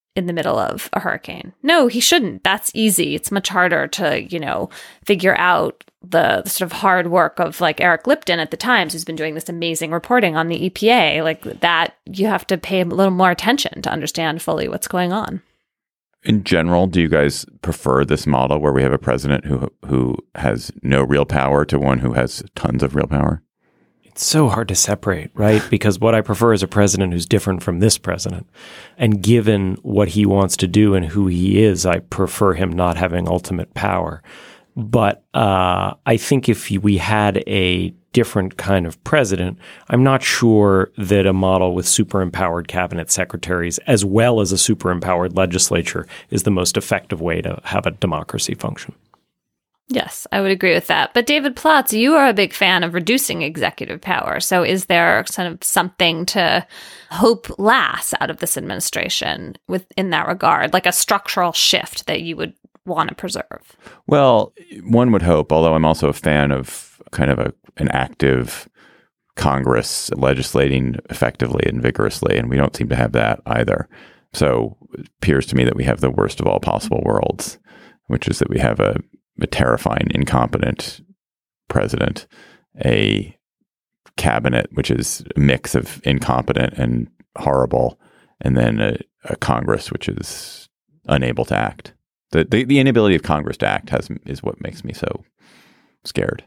in the middle of a hurricane. No, he shouldn't. That's easy. It's much harder to, you know, figure out the, the sort of hard work of like Eric Lipton at the Times, who's been doing this amazing reporting on the E P A. Like that, you have to pay a little more attention to understand fully what's going on. In general, do you guys prefer this model where we have a president who who has no real power to one who has tons of real power? It's so hard to separate, right? Because what I prefer is a president who's different from this president. And given what he wants to do and who he is, I prefer him not having ultimate power. But uh, I think if we had a different kind of president, I'm not sure that a model with super empowered cabinet secretaries as well as a super empowered legislature is the most effective way to have a democracy function. Yes, I would agree with that. But David Plotz, you are a big fan of reducing executive power. So is there kind of something to hope lasts out of this administration with in that regard, like a structural shift that you would want to preserve? Well, one would hope, although I'm also a fan of kind of a, an active Congress legislating effectively and vigorously, and we don't seem to have that either. So it appears to me that we have the worst of all possible worlds, which is that we have a a terrifying, incompetent president, a cabinet which is a mix of incompetent and horrible, and then a, a Congress which is unable to act. The, the the inability of Congress to act has is what makes me so scared.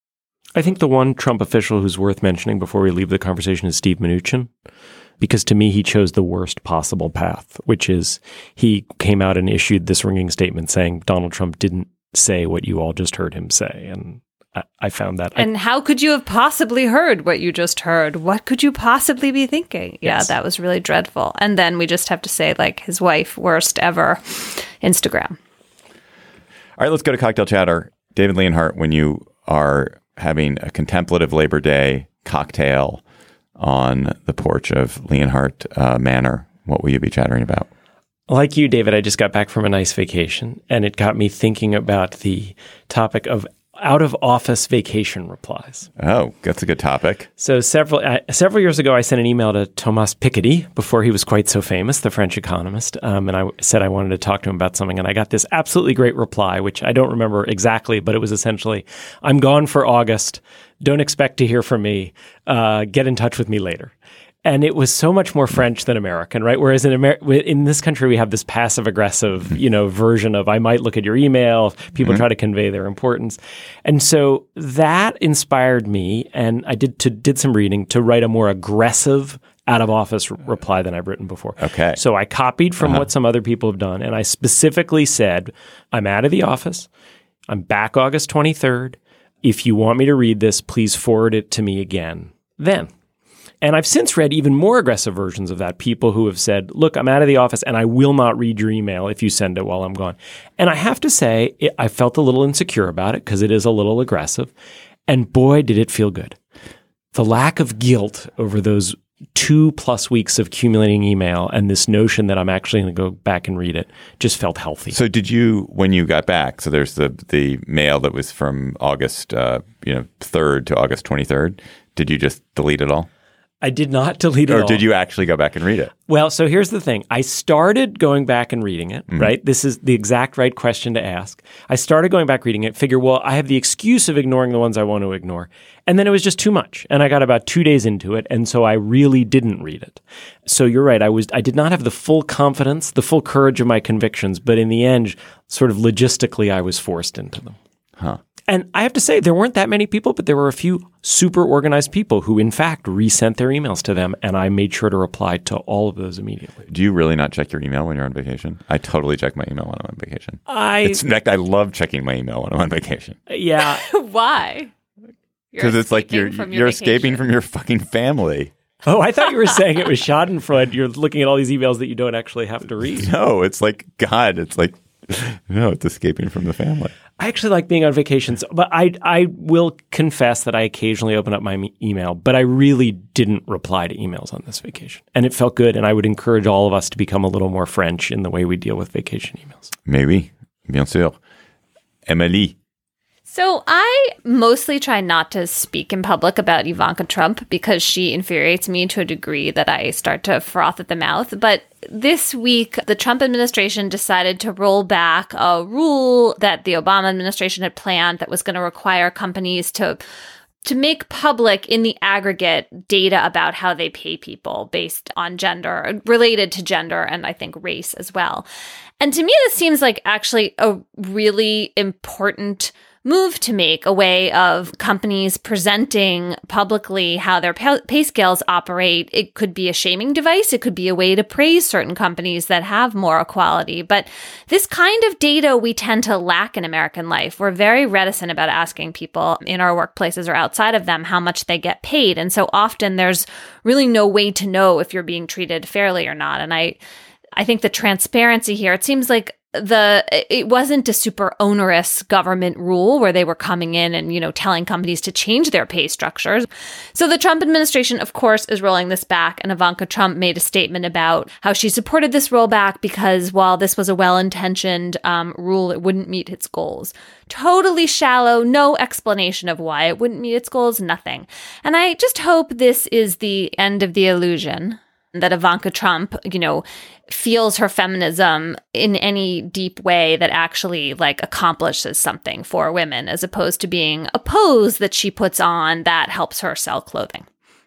I think the one Trump official who's worth mentioning before we leave the conversation is Steve Mnuchin, because to me, he chose the worst possible path, which is he came out and issued this ringing statement saying Donald Trump didn't say what you all just heard him say. And I, I found that. And I, how could you have possibly heard what you just heard? What could you possibly be thinking? Yeah, yes. That was really dreadful. And then we just have to say, like, his wife, worst ever, Instagram. All right, let's go to Cocktail Chatter. David Leonhardt, when you are having a contemplative Labor Day cocktail on the porch of Leonhardt uh, Manor, what will you be chattering about? Like you, David, I just got back from a nice vacation, and it got me thinking about the topic of out-of-office vacation replies. Oh, that's a good topic. So several uh, several years ago, I sent an email to Thomas Piketty before he was quite so famous, the French economist, um, and I said I wanted to talk to him about something, and I got this absolutely great reply, which I don't remember exactly, but it was essentially, I'm gone for August. Don't expect to hear from me. Uh, get in touch with me later. And it was so much more French than American, right? Whereas in Amer- in this country, we have this passive-aggressive, you know, version of I might look at your email. People mm-hmm. try to convey their importance. And so that inspired me, and I did to, did some reading to write a more aggressive out-of-office r- reply than I've written before. Okay. So I copied from uh-huh. what some other people have done, and I specifically said, I'm out of the office. I'm back August twenty-third. If you want me to read this, please forward it to me again then. And I've since read even more aggressive versions of that. People who have said, look, I'm out of the office and I will not read your email if you send it while I'm gone. And I have to say, it, I felt a little insecure about it because it is a little aggressive. And boy, did it feel good. The lack of guilt over those two plus weeks of accumulating email and this notion that I'm actually going to go back and read it just felt healthy. So did you, when you got back, so there's the the mail that was from August uh, you know, third to August twenty-third. Did you just delete it all? I did not delete it or all. Or did you actually go back and read it? Well, so here's the thing. I started going back and reading it, mm-hmm. right? This is the exact right question to ask. I started going back reading it, figure, well, I have the excuse of ignoring the ones I want to ignore. And then it was just too much. And I got about two days into it. And so I really didn't read it. So you're right. I was, I did not have the full confidence, the full courage of my convictions. But in the end, sort of logistically, I was forced into them. Huh. And I have to say, there weren't that many people, but there were a few super organized people who, in fact, resent their emails to them. And I made sure to reply to all of those immediately. Do you really not check your email when you're on vacation? I totally check my email when I'm on vacation. I, it's, in fact, I love checking my email when I'm on vacation. Yeah. Why? Because it's like you're, your you're escaping from your fucking family. Oh, I thought you were saying it was Schadenfreude. You're looking at all these emails that you don't actually have to read. No, it's like, God, it's like, no, it's escaping from the family. I actually like being on vacations, but I I will confess that I occasionally open up my me- email, but I really didn't reply to emails on this vacation. And it felt good, and I would encourage all of us to become a little more French in the way we deal with vacation emails. Mais oui, bien sûr. Emily, So I mostly try not to speak in public about Ivanka Trump because she infuriates me to a degree that I start to froth at the mouth. But this week, the Trump administration decided to roll back a rule that the Obama administration had planned that was going to require companies to to make public in the aggregate data about how they pay people based on gender, related to gender, and I think race as well. And to me, this seems like actually a really important move to make, a way of companies presenting publicly how their pay scales operate. It could be a shaming device. It could be a way to praise certain companies that have more equality. But this kind of data we tend to lack in American life. We're very reticent about asking people in our workplaces or outside of them how much they get paid. And so often there's really no way to know if you're being treated fairly or not. And I, I think the transparency here, it seems like the it wasn't a super onerous government rule where they were coming in and, you know, telling companies to change their pay structures. So the Trump administration, of course, is rolling this back. And Ivanka Trump made a statement about how she supported this rollback because while this was a well-intentioned um, rule, it wouldn't meet its goals. Totally shallow, no explanation of why it wouldn't meet its goals, nothing. And I just hope this is the end of the illusion that Ivanka Trump, you know, feels her feminism in any deep way that actually like accomplishes something for women, as opposed to being a pose that she puts on that helps her sell clothing.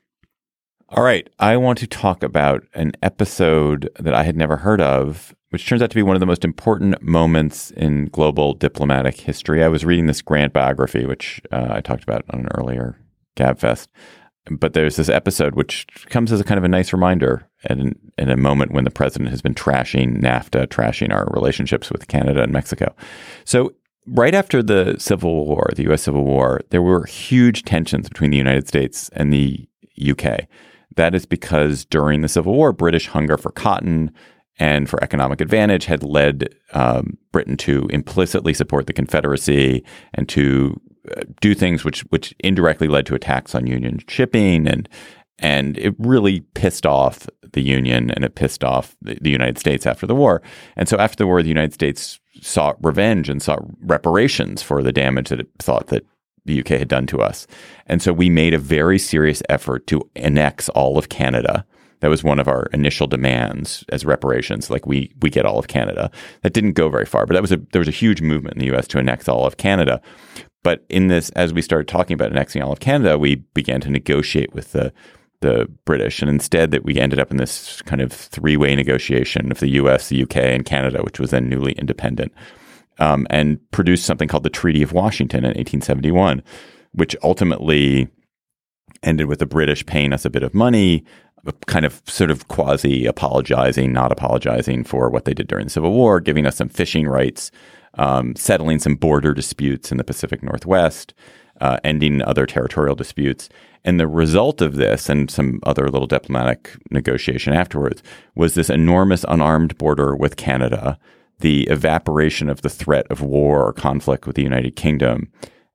All right. I want to talk about an episode that I had never heard of, which turns out to be one of the most important moments in global diplomatic history. I was reading this Grant biography, which uh, I talked about on an earlier GabFest. But there's this episode which comes as a kind of a nice reminder in, in a moment when the president has been trashing NAFTA, trashing our relationships with Canada and Mexico. So right after the Civil War, the U S Civil War, there were huge tensions between the United States and the U K. That is because during the Civil War, British hunger for cotton and for economic advantage had led um, Britain to implicitly support the Confederacy and to do things which which indirectly led to attacks on Union shipping, and and it really pissed off the Union and it pissed off the, the United States after the war. And so after the war, the United States sought revenge and sought reparations for the damage that it thought that the U K had done to us. And so we made a very serious effort to annex all of Canada. That was one of our initial demands as reparations. Like we we get all of Canada. That didn't go very far, but that was a there was a huge movement in the U S to annex all of Canada. But in this, as we started talking about annexing all of Canada, we began to negotiate with the the British, and instead that we ended up in this kind of three-way negotiation of the U S, the U K, and Canada, which was then newly independent, um, and produced something called the Treaty of Washington in eighteen seventy-one, which ultimately ended with the British paying us a bit of money, kind of sort of quasi-apologizing, not apologizing for what they did during the Civil War, giving us some fishing rights, Um, settling some border disputes in the Pacific Northwest, uh, ending other territorial disputes. And the result of this and some other little diplomatic negotiation afterwards was this enormous unarmed border with Canada, the evaporation of the threat of war or conflict with the United Kingdom,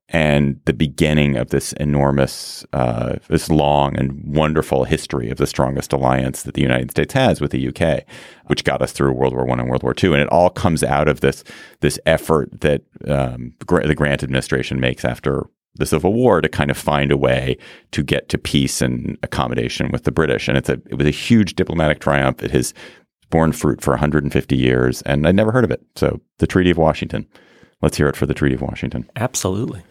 and the beginning of this enormous, uh, this long and wonderful history of the strongest alliance that the United States has with the U K, which got us through World War One and World War Two. And it all comes out of this this effort that um, the Grant administration makes after the Civil War to kind of find a way to get to peace and accommodation with the British. And it's a it was a huge diplomatic triumph. It has borne fruit for one hundred fifty years, and I'd never heard of it. So the Treaty of Washington. Let's hear it for the Treaty of Washington. Absolutely.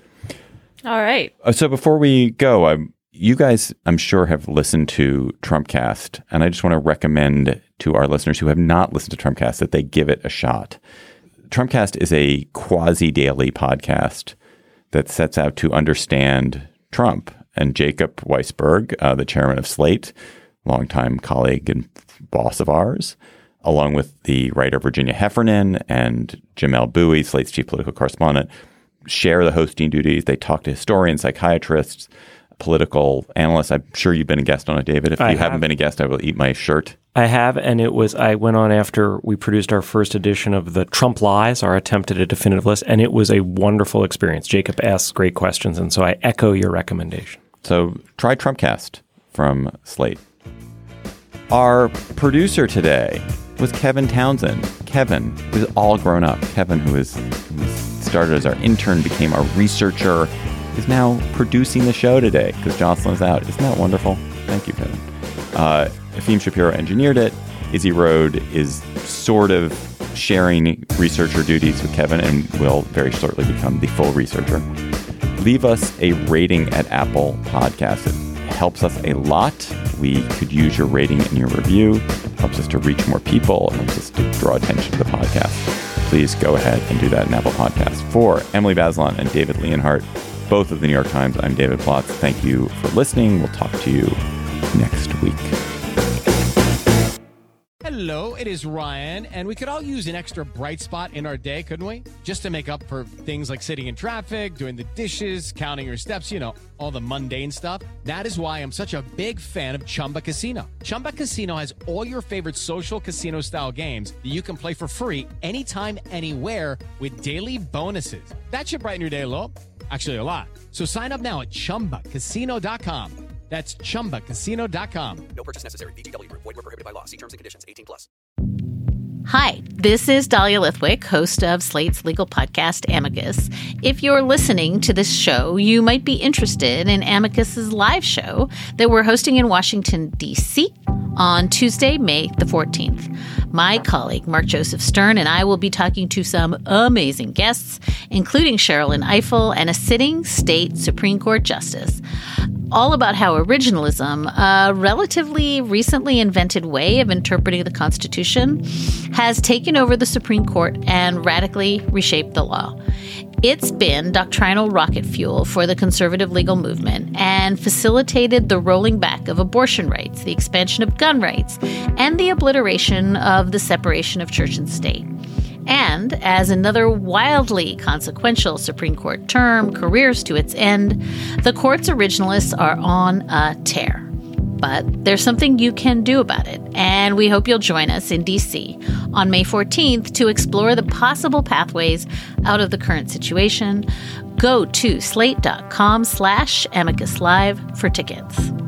All right. Uh, so before we go, I, you guys, I'm sure, have listened to Trumpcast, and I just want to recommend to our listeners who have not listened to Trumpcast that they give it a shot. Trumpcast is a quasi-daily podcast that sets out to understand Trump. And Jacob Weisberg, uh, the chairman of Slate, longtime colleague and boss of ours, along with the writer Virginia Heffernan and Jamelle Bouie, Slate's chief political correspondent, share the hosting duties. They talk to historians, psychiatrists, political analysts. I'm sure you've been a guest on it, David. If I you have. haven't been a guest, I will eat my shirt. I have, and it was, I went on after we produced our first edition of the Trump Lies, our attempt at a definitive list, and it was a wonderful experience. Jacob asks great questions, and so I echo your recommendation. So try Trumpcast from Slate. Our producer today was Kevin Townsend. Kevin, who's all grown up. Kevin, who is, who is started as our intern, became our researcher, is now producing the show today because Jocelyn's out. Isn't that wonderful? Thank you, Kevin. Uh, Efim Shapiro engineered it. Izzy Rode is sort of sharing researcher duties with Kevin and will very shortly become the full researcher. Leave us a rating at Apple Podcasts. It helps us a lot. We could use your rating and your review. It helps us to reach more people. It helps us to draw attention to the podcast. Please go ahead and do that in Apple Podcasts. For Emily Bazelon and David Leonhardt, both of the New York Times, I'm David Plotz. Thank you for listening. We'll talk to you next week. Hello, it is Ryan, and we could all use an extra bright spot in our day, couldn't we? Just to make up for things like sitting in traffic, doing the dishes, counting your steps, you know, all the mundane stuff. That is why I'm such a big fan of Chumba Casino. Chumba Casino has all your favorite social casino-style games that you can play for free anytime, anywhere with daily bonuses. That should brighten your day a little. Actually, a lot. So sign up now at chumba casino dot com. That's chumba casino dot com. No purchase necessary. V G W Group. Void where prohibited by law. See terms and conditions. eighteen plus. Hi, this is Dahlia Lithwick, host of Slate's legal podcast, Amicus. If you're listening to this show, you might be interested in Amicus's live show that we're hosting in Washington, D C on Tuesday, May the fourteenth. My colleague, Mark Joseph Stern, and I will be talking to some amazing guests, including Sherrilyn Ifill and a sitting state Supreme Court justice, all about how originalism, a relatively recently invented way of interpreting the Constitution, has taken over the Supreme Court and radically reshaped the law. It's been doctrinal rocket fuel for the conservative legal movement and facilitated the rolling back of abortion rights, the expansion of gun rights, and the obliteration of the separation of church and state. And as another wildly consequential Supreme Court term careers to its end, the court's originalists are on a tear. But there's something you can do about it, and we hope you'll join us in D C on May fourteenth to explore the possible pathways out of the current situation. Go to slate dot com slash amicus live for tickets.